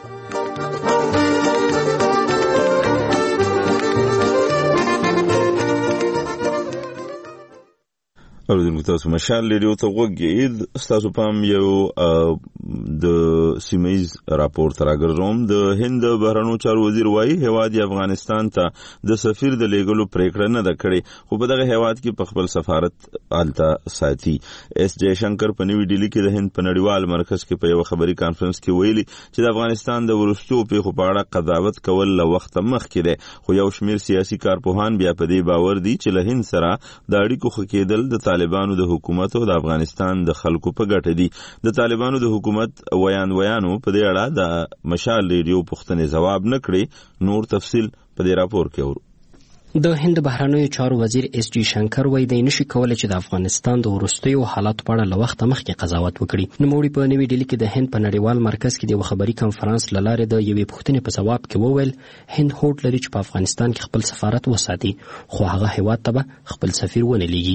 Speaker 1: اوریدونکو تاسو مشال رادیو ته غوږ کېږئ. ستاسو پام یو د سیمه ییز راپور ته راګرځوم. د هند بهرنیو چارو وزیر وایي هیواد یې افغانستان ته د سفیر د لیږلو پریکړه نه ده کړې، خو په دغه هیواد کې په خپل سفارت هلته ساتي. ایس جے شنکر په نوي ډیلي کې د هند په نړیوال مرکز کې په یو خبري کانفرنس کې ویلي چې د افغانستان د وروستیو پیښو په اړه قضاوت کول له وخته مخکې دی، خو یو شمېر سیاسي کارپوهان بیا په دې باور دي چې له هند سره د اړیکو ښه کېدل د طالبانو د حکومت او د افغانستان د خلکو په ګټه دي. د طالبانو د حکومت ویان ویانو په دې اړه د مشال ریډیو پوښتنې ځواب نه کړي. نور تفصیل په دې راپور کې اورو.
Speaker 16: د هند بهرنیو چارو وزیر ایس جی شنکر وایي دی نشي کولای چې د افغانستان د وروستیو حالاتو په اړه له وخته مخکې قضاوت وکړي. نوموړي په نوي ډیلي کې د هند په نړیوال مرکز کې د یو خبري کانفرنس له لارې د یوې پوښتنې په ځواب کې وویل هند هوډ لري چې په افغانستان کې خپل سفارت وساتي، خو هغه هیواد ته به خپل سفیر ونه لیږي.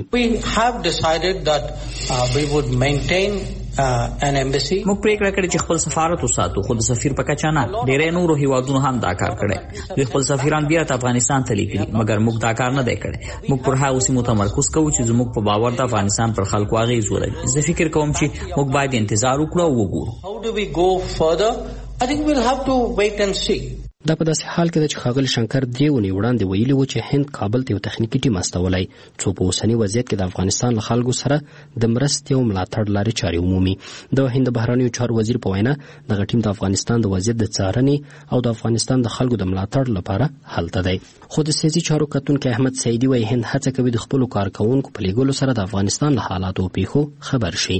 Speaker 18: موږ پریکړه کړې چې خپل سفارت وساتو، خو د سفیر په کچه نه. ډېری نورو هیوادونو هم دا کار کړی. دوی خپل سفیران بیا افغانستان ته لیږلي، مګر موږ دا کار نه دی کړی. موږ پر هغو سیمو تمرکز کوو چې زموږ په باور د افغانستان پر خلکو اغېز ولري. زه فکر کوم چې موږ باید انتظار وکړو او وګورو.
Speaker 16: دا په داسې حال کې ده چې ښاغلي شنکر درې اونۍ وړاندې ویلي و چې هند کابل ته یو تخنیکي ټیم استولی څو په اوسني وضعیت کې د افغانستان له خلکو سره د مرستې او ملاتړ لارې چارې ومومي. د هند بهرنیو چارو وزیر په وینا دغه ټیم د افغانستان د وضعیت د څارنې او د افغانستان د خلکو د ملاتړ لپاره هلته دی. خو د سیاسي چارو کتونکی احمد سعیدي وایي هند هڅه کوي د خپلو کارکوونکو په لیږلو سره د افغانستان له حالاتو او پیښو خبر شي.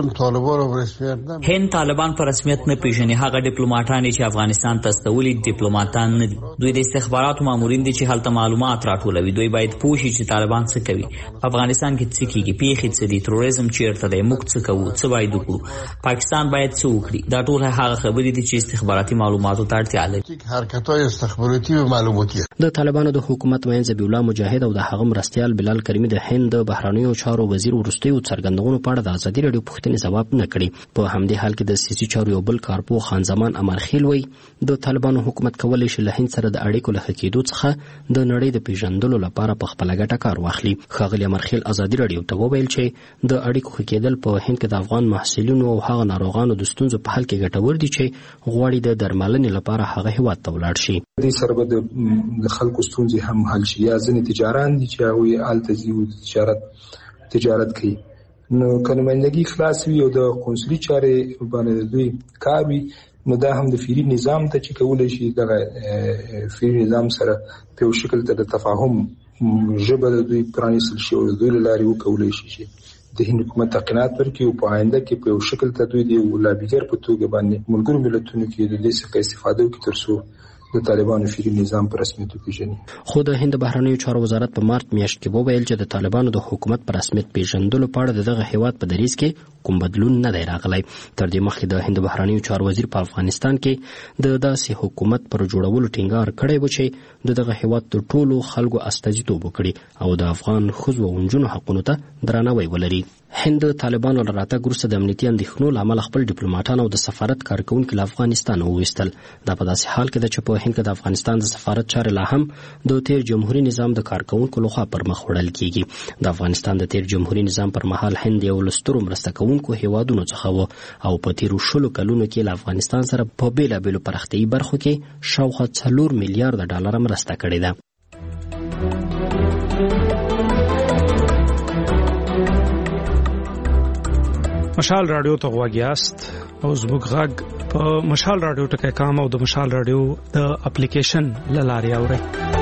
Speaker 18: هند طالبان په رسمیت نه پیژني. هغه ډیپلوماټان چې افغانستان ته استولي ډیپلوماټان نه دي. دوی د استخباراتو مامورین دي چې هلته معلومات راټولوي. دوی باید پوه شي چې طالبان څه کوي، افغانستان کې څه کیږي، پیښې څه دي، تروریزم چیرته دی، موږ څه کوو، څه باید وکړو، پاکستان باید څه وکړي. دا ټول هغه خبرې دي چې استخباراتي معلوماتو ته اړتیا لري.
Speaker 19: حرکت‌های استخباراتي او معلوماتي.
Speaker 16: د طالبانو د حکومت وین ذبیح الله مجاهد او د هغه مرستیال بلال کریمي د هند د بهرنیو چارو وزیر وروستیو څرګندونو په اړه د ازادي راډیو پوښتنې ځواب نه کړي. په همدې حال کې د سیاسي چارو یو بل کارپوه خان زمان امرخیل وایي د طالبانو حکومت کولی شي له هند سره د اړیکو له ښه کېدو څخه د نړۍ د پیژندلو لپاره په خپله ګټه کار واخلي. ښاغلي امرخیل ازادي راډیو ته وویل چې د اړیکو ښه کېدل په هند کې د افغان محصلینو او هغه ناروغانو د ستونزو په حل کې ګټور دي چې غواړي د درملنې لپاره هغه هیواد ته ولاړ شي.
Speaker 20: دې سره به د خلکو ستونزې هم حل شي. یا ځینې تجاران دي چې هغوی هلته ځي او تجارت تجارت کوي، نو که نمایندګي خلاص وي او د قونسلي چارې باندې دوی کار وي، نو دا هم د فیری نظام ته چې کولی شي دغه فیری نظام سره په یو شکل ته د تفاهم ژبه د دوی پرانیستل شي او د دوی له لارې وکولی شي چې د هند حکومت تقینات ورکړي او په آینده کې په یو شکل ته دوی د یو لابیګر په توګه باندې ملګرو ملتونو کې د دې څخه استفاده وکړي تر څو د طالبانو شری نظام په رسمیت وپیژني.
Speaker 16: خو د هند بهرنیو چارو وزارت په مارچ میاشت کې وویل چې د طالبانو د حکومت په رسمیت پیژندلو په اړه دغه هیواد په دریځ کې کوم بدلون نه دی راغلی. تر دې مخکې د هند بهرنیو چارو وزیر په افغانستان کې د داسې حکومت پر جوړولو ټینګار کړی و چې د دغه هیواد د ټولو خلکو استازیتوب وکړي او د افغان ښځو او نجونو حقونو ته درناوی ولري. هند طالبانو له راتګ وروسته د امنیتي اندېښنو له امله خپل ډیپلوماټان او د سفارت کارکوونکي له افغانستان وویستل. دا په داسې حال کې ده چې په هند کې د افغانستان د سفارت چارې لا هم د تیر جمهوریت نظام د کارکوونکو لخوا پر مخ وړل کیږي. د افغانستان د تیر جمهوریت نظام پر مهال هند یو له سترو مرسته کوونکو هیوادونو څخه و او په تیرو شلو کلونو کې له افغانستان سره په بېلابېلو پراختیایي برخو کې شاوخوا څلور میلیارډ ډالره مرسته کړې ده.
Speaker 17: مشال رادیو ته غواګیاست او زموږ غږ په مشال رادیو ټکی کام او د مشال رادیو د اپلیکیشن لارې اورئ.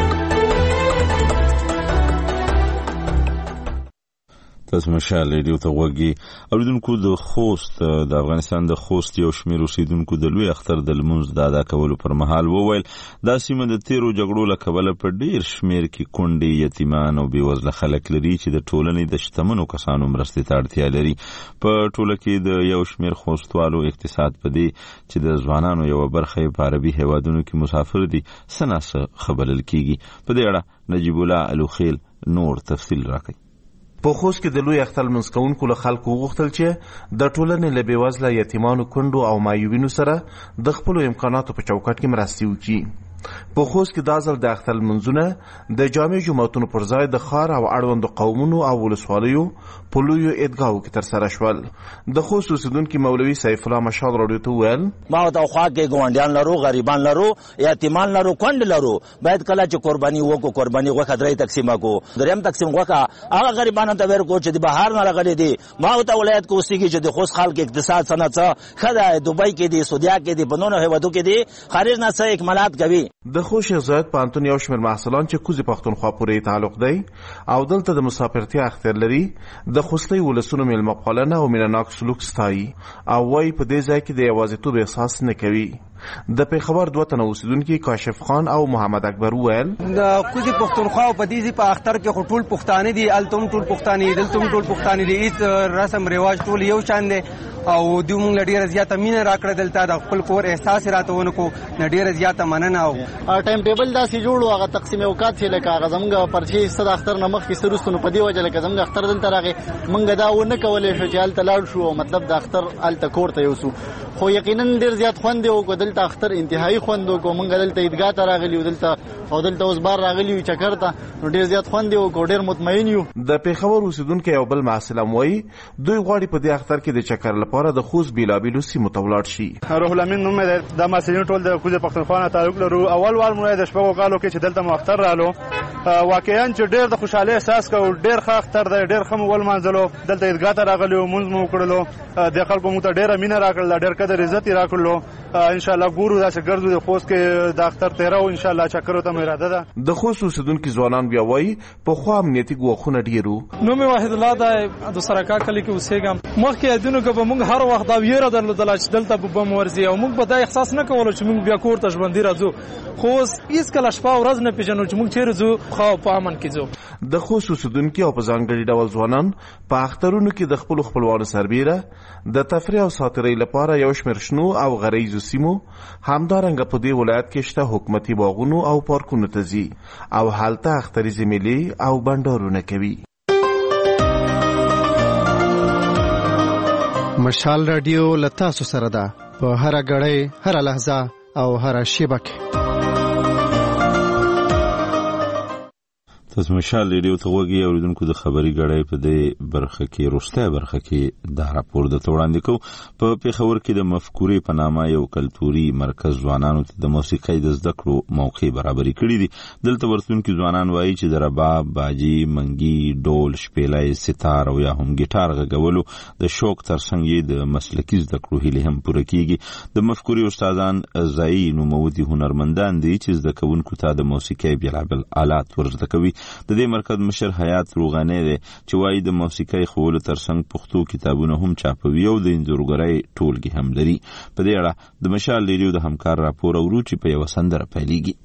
Speaker 1: تاسو مشال رادیو ته غوږی اوریدونکو. د خوست د افغانستان د خوست یو شمېر اوسیدونکو د لوی اختر د لمونځ د ادا کولو پر مهال وویل دا سیمه د تیرو جګړو له کبله په ډیر شمېر کې کونډې، یتیمان او بېوزله خلک لري چې د ټولنې د شتمنو کسانو مرستې ته اړتیا لري. په ټوله کې د یو شمېر خوستوالو اقتصاد په دې چې د ځوانانو یوه برخه یې په عربي هیوادونو کې مسافر دي څه ناڅه ښه بلل کېږي. په دې اړه نجیب الله الوخیل نور تفصیل راکوي.
Speaker 2: په خوست کې د لوی اختر لمونځ کوونکو له خلکو وغوښتل چې د ټولنې له بېوزله یتیمانو، کونډو او معیوبینو سره د خپلو امکاناتو په چوکاټ کې مرستې وکړي. په خوست کې دا ځل د اختر لمونځونه د جامع جوماتونو پر ځای د ښار او اړوندو قومونو او ولسوالیو په لویو عیدګاهو کې ترسره شول. د خوست اوسیدونکي مولوي سیف الله مشال راډیو ته وویل
Speaker 3: ما ورته خوا کې ګاونډیان لرو، غریبان لرو، یتیمان لرو، کونډې لرو. باید کله چې قرباني وکړو قرباني غوښه درې تقسیمه کړو. درېیم تقسیم غوښه هغه غریبانو ته ورکړو چې د بهر نه راغلي دي. ما ورته ولایت کې اوسېږي چې د خوست خلک اقتصاد څه نه څه ښه دی، دوبۍ کې دي، سعودیا کې دي، په نورو هېوادو کې دي، خارج نه څه اکمالات کوي.
Speaker 2: د خوست شیخ زاید پوهنتون یو شمېر محصلان چې کوزې پښتونخوا پورې تعلق دی او دلته د مسافرتیا اختیار لري د خوستي ولسونو میلمه پالنه او مینهناک سلوک ستایي او وایي په دې ځای کې د یوازیتوب احساس نه کوي. د پیښور دوه تنه اوسیدونکي کاشف خان او محمد اکبر وویل
Speaker 4: د کوزې پښتونخوا په دې په اختر کې خو ټول پښتانه دي، هلته هم ټول پښتانه دي، دلته هم ټول پښتانه دي. هېڅ رسم رواج ټول یو شان دی او دوی مونږ له ډېره زیاته مینه راکړه. دلته د خپل کور احساس یې راته ونه کړو، نه ډېره زیاته مننه. او
Speaker 12: ټایم ټیبل داسې جوړ و، هغه تقسیم اوقات چې لکه هغه زموږ پرچې ستا د اختر نه مخکې څه وروسته نو په دې وجه لکه زموږ اختر دلته راغی مونږ دا ونه کولی شو چې هلته لاړ شو او مطلب د اختر هلته کور ته یوسو. خو یقینا ډېر زیات خوند یې وکړو. دلته اختر انتهایي خوند وکړو. مونږ دلته عیدګاه ته راغلي یو دلته او دلته اوس بار راغلي یو چکر ته، نو ډېر زیات خوند یې وکړو، ډېر مطمئن یو.
Speaker 2: د پیښور اوسیدونکی یو بل محصل هم وایي دوی غواړي په دې اختر کې د چکر لپاره د خوست بېلابېلو سیمو ته ولاړ شي.
Speaker 21: روح الامین نوم مې دی. دا محصلین ټول د کوزې پښتونخوا نه تعلق لرو. اول وار مو د شپږو کالو کې چې دلته مو اختر رالو واقعا چې ډېر د خوشحالۍ احساس کوو. ډېر ښه اختر دی، ډېر ښه مو ولمانځلو. دلته عیدګاه ته راغلي وو، لمونځ مو وکړلو. د خلکو موږ ته ډېره مینه راکړله، ډېر قدر عزت یې راکړلو. انشاءالله ګورو داسې ګرځو د خوست کې د اختر تېروو. انشاءالله چکرو ته مو اراده ده.
Speaker 2: د خوست اوسیدونکي ځوانان بیا وایي پخوا امنیتي ګواښونه ډېر وو.
Speaker 14: نوم مې واحد الله دی، د سرکا کلي کې اوسېږم. مخکې عیدونو کې به موږ هر وخت دا ویره درلودله چې دلته به بم ورځي او موږ به دا احساس نه کولو چې موږ بیا کور ته ژوندي راځو. خو اوس هېڅکله شپه ورځ نه پېژنو چې موږ چېرې ځو، خو په امن کې ځو.
Speaker 2: د خوست اوسیدونکي او په ځانګړي ډول ځوانان په اخترونو کې د خپلو خپلوانو سربیره د تفریح او ساتیرۍ لپاره یو شمېر شنو او غریزو سیمو همدارنګه په دې ولایت کې شته حکومتي باغونو او پارکونو ته ځي او هلته اختریزې میلې او بنډارونه کوي.
Speaker 22: مشال رادیو له تاسو سره ده په هره ګړۍ، هره لحظه او هره شیبه کې.
Speaker 1: تاسو مشال رادیو ته غوږی اوریدونکو. د خبري غړې په دې برخه کې روسته برخه کې دا راپور د وړاندې کو. په پیښور کې د مفکورې په نامه یو کلتوري مرکز ځوانانو ته د موسیقۍ د زده کړو موقع برابرې کړې دي. دلته ورتونکي ځوانان وایي چې د رباب، باجي، منګي، ډول، شپېلۍ، ستار او یا هم ګیټار غږولو د شوق ترڅنګ یې د مسلکي زده کړو هیلې هم پوره کیږي. د مفکورې استادان ځایي نوموتي هنرمندان دي چې زده کوونکو ته د موسیقۍ بېلابېل آلات ورزده کوي. د دې مرکز مشر حیات روغاني دی چې وایي د موسیقۍ ښوولو ترڅنګ پښتو کتابونه هم چاپوي او د انځورګرۍ ټولګي هم لري. په دې اړه د مشال ریډیو د همکار راپور اورو چې په یوه سندره پیلېږي.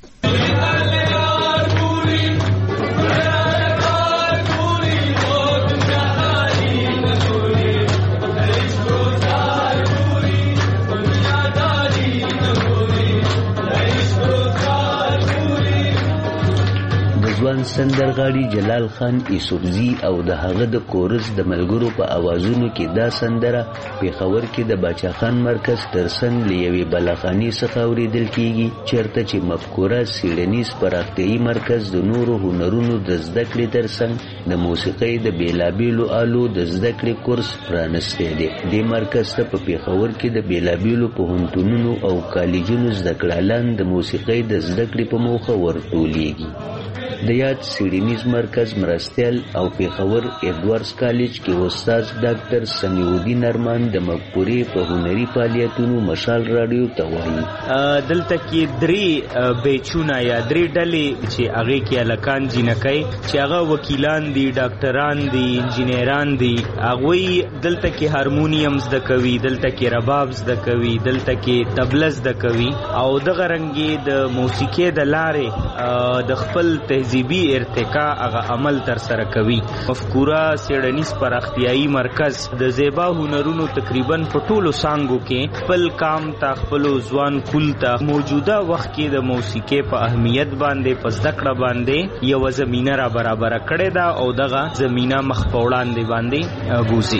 Speaker 5: ځوان سندرغاړي جلال خان یوسفزي او د هغه د کورس د ملګرو په اوازونو کې دا سندره پېښور کې د باچا خان مرکز ترڅنګ له یوې بلاخانې څخه اورېدل کېږي، چېرته چې مفکوره څېړنیز پراختیایي مرکز د نورو هنرونو د زده کړې ترڅنګ د موسیقۍ د بېلابېلو آلو د زده کړې کورس پرانستی دی. دې مرکز ته په پېښور کې د بېلابېلو پوهنتونونو او کالجونو زده کړهالان د موسیقۍ د زده کړې په موخه ورټولېږي. د یاد څېړنیز مرکز مرستیال او پېښور ایډورډز کالج کې استاد ډاکټر سمیع الدین ارمان د مفکورې په هنري فعالیتونو مشال راډیو ته وایي.
Speaker 6: دلته کې درې بیچونه یا درې ډلې چې هغې کې هلکان جینکۍ چې هغه وکیلان دي، ډاکټران دي، انجینران دي، هغوی دلته کې هارمونیم زده کوي، دلته کې رباب زده کوي، دلته کې طبله زده کوي او دغه رنګې د موسیقۍ د لارې د خپل تهذیبي ارتقا هغه عمل تر سره کوي. مفکوره څېړنیز پراختیایي مرکز د زیبا هنرونو تقریبا په ټولو څانګو کې خپل کام ته خپلو ځوان کول ته موجوده وخت کې د موسیقۍ په اهمیت باندې په زده کړه باندې یوه زمینه را برابره کړې ده او دغه زمینه مخ په وړاندې باندې بوځي.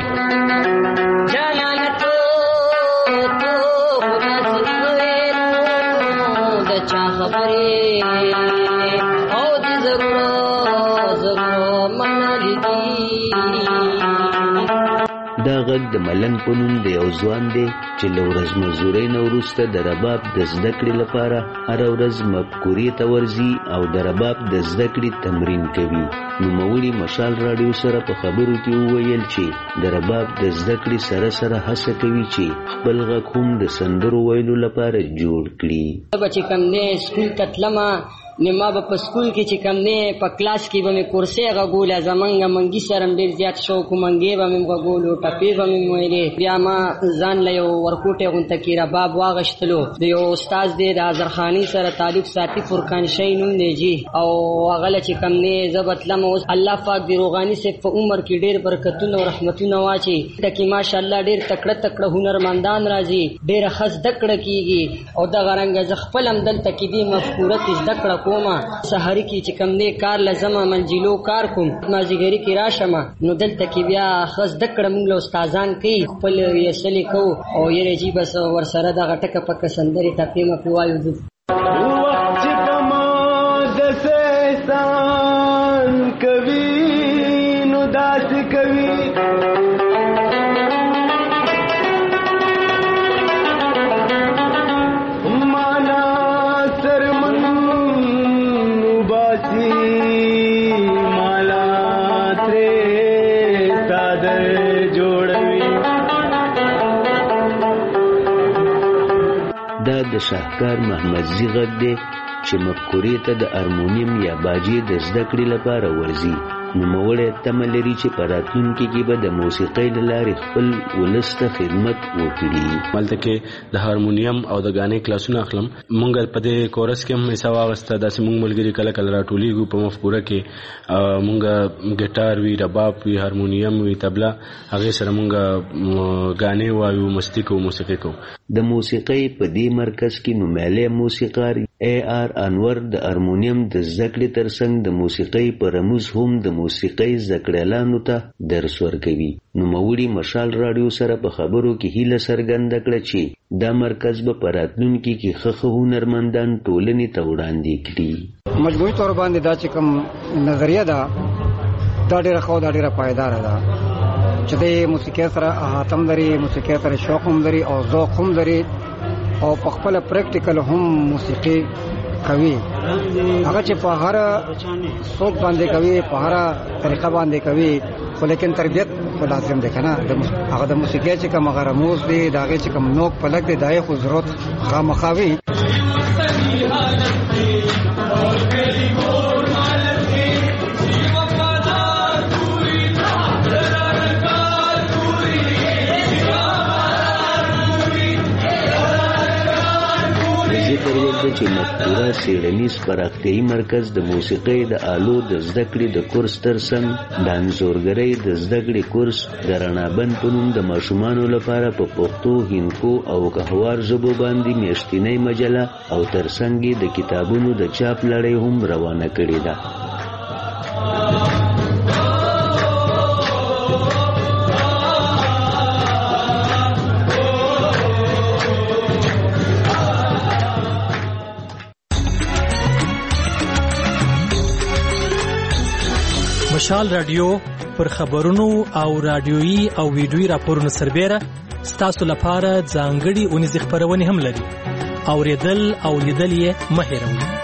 Speaker 5: دا غږ د ملنګ په نوم د یو ځوان دی چې له ورځ مزدورۍ نه وروسته د رباب د زده کړې لپاره هره ورځ مفکورې ته ورځي او د رباب د زده کړې تمرین کوي. نوموړي مشال راډیو سره په خبرو کې وویل چې د رباب د زده کړې سره سره هڅه کوي چې خپل غږ هم د سندرو ویلو لپاره جوړ کړي.
Speaker 9: چې کوم دی سکول ته تلمه نو ما به په سکول کې چې کوم دی په کلاس کې به مې کورسۍ غږوله، زمونږ منګي سره ډېر زیات شوق و، منګې به مې غږولو، ټپې به مې ویلې. بیا ما ځان له یو ورکوټۍ غونته کې رباب واغشتلو. د یو استاد دی د اظهرخاني سره تعلق ساتي، فرقان شی نوم دی جي، او هغه له چې کوم دی زه به تلم. اوس الله پاک د روغاني صاحب په عمر کې ډېر برکتونه او رحمتونه واچي. ته کې ماشاءالله ډېر تکړه تکړه هنرمندان راځي، ډېره ښه زده کړه کېږي او دغه رنګه زه خپل هم دلته کې دې مفکوره کې زده کړه کومه. سحري کې چې کوم دی کار لزمه منجلو کار کوم، مازدیګري کې راشم نو دلته کې بیا ښه زده کړه موږ له استادان کوي، خپل یسلې کوو او یره جي بس ورسره دغه ټکه پکه سندرې ټپې مپې وایو.
Speaker 23: وخت چې په ما داسې احسان کوي نو داسې کوي
Speaker 5: د شاهکار محمدزي غږ دی چې مفکورې ته د هارمونیم یا باجې د زده کړې لپاره ورځي. نوموړی تمه لري چې په راتلونکي کې به د موسیقۍ له لارې خپل ولس ته خدمت وکړي.
Speaker 24: هلته کې د هارمونیم او د غانې کلاسونه اخلم. مونږ په دې کورس کې هم حصه واخیسته. داسې مونږ ملګري کله کله راټولیږو په مفکوره کې. مونږ ګیټار وي، رباب وي، هارمونیم وي، طبله، هغې سره مونږ غانې وایو، مستی کوو، موسیقي کوو.
Speaker 5: د موسیقۍ په دې مرکز کې نومیالی موسیقار ای آر انور د هارمونیم د زده کړې ترڅنګ د موسیقۍ په رموز هم د موسیقۍ زده کړیالانو ته درس ورکوي. نوموړي مشال راډیو سره په خبرو کې هیله څرګنده کړه چې دا مرکز به په راتلونکي کې ښه ښه هنرمندان ټولنې ته وړاندې کړي.
Speaker 25: مجموعي طور باندې دا چې کوم نظریه ده دا ډېره ښه او دا ډېره پایداره ده چې د موسیقۍ سره احاطه هم لري، موسیقۍ سره شوق هم لري او ذوق هم لري او په خپل پریکټیکل هم موسیقي کوي. هغه چې په هر څوک باندې کوي، په هر طریقه باندې کوي، خو لیکن تربیت خو لازم دی که نه. هغه د موسیقۍ چې کوم هغه رموز دی، د هغې چې کوم نوک پلک دی، د هغې خو ضرورت خامخا وي.
Speaker 5: ده چې مفکوره څېړنیز پراختیایي مرکز د موسیقۍ د آلو د زده کړې د کورس ترڅنګ د انځورګرۍ د زده کړې کورس د رڼابند په نوم د ماشومانو لپاره په پښتو، هندکو او کهوار ژبو باندې میاشتنۍ مجله او ترڅنګ یې د کتابونو د چاپ لړۍ هم روانه کړې ده.
Speaker 7: مشال رادیو پر خبرونو او رادیويي او ویډیويي راپورونو سربېره ستاسو لپاره ځانګړي اونیزې خپرونې هم لري. اوریدل او لیدل یې مه هېروئ.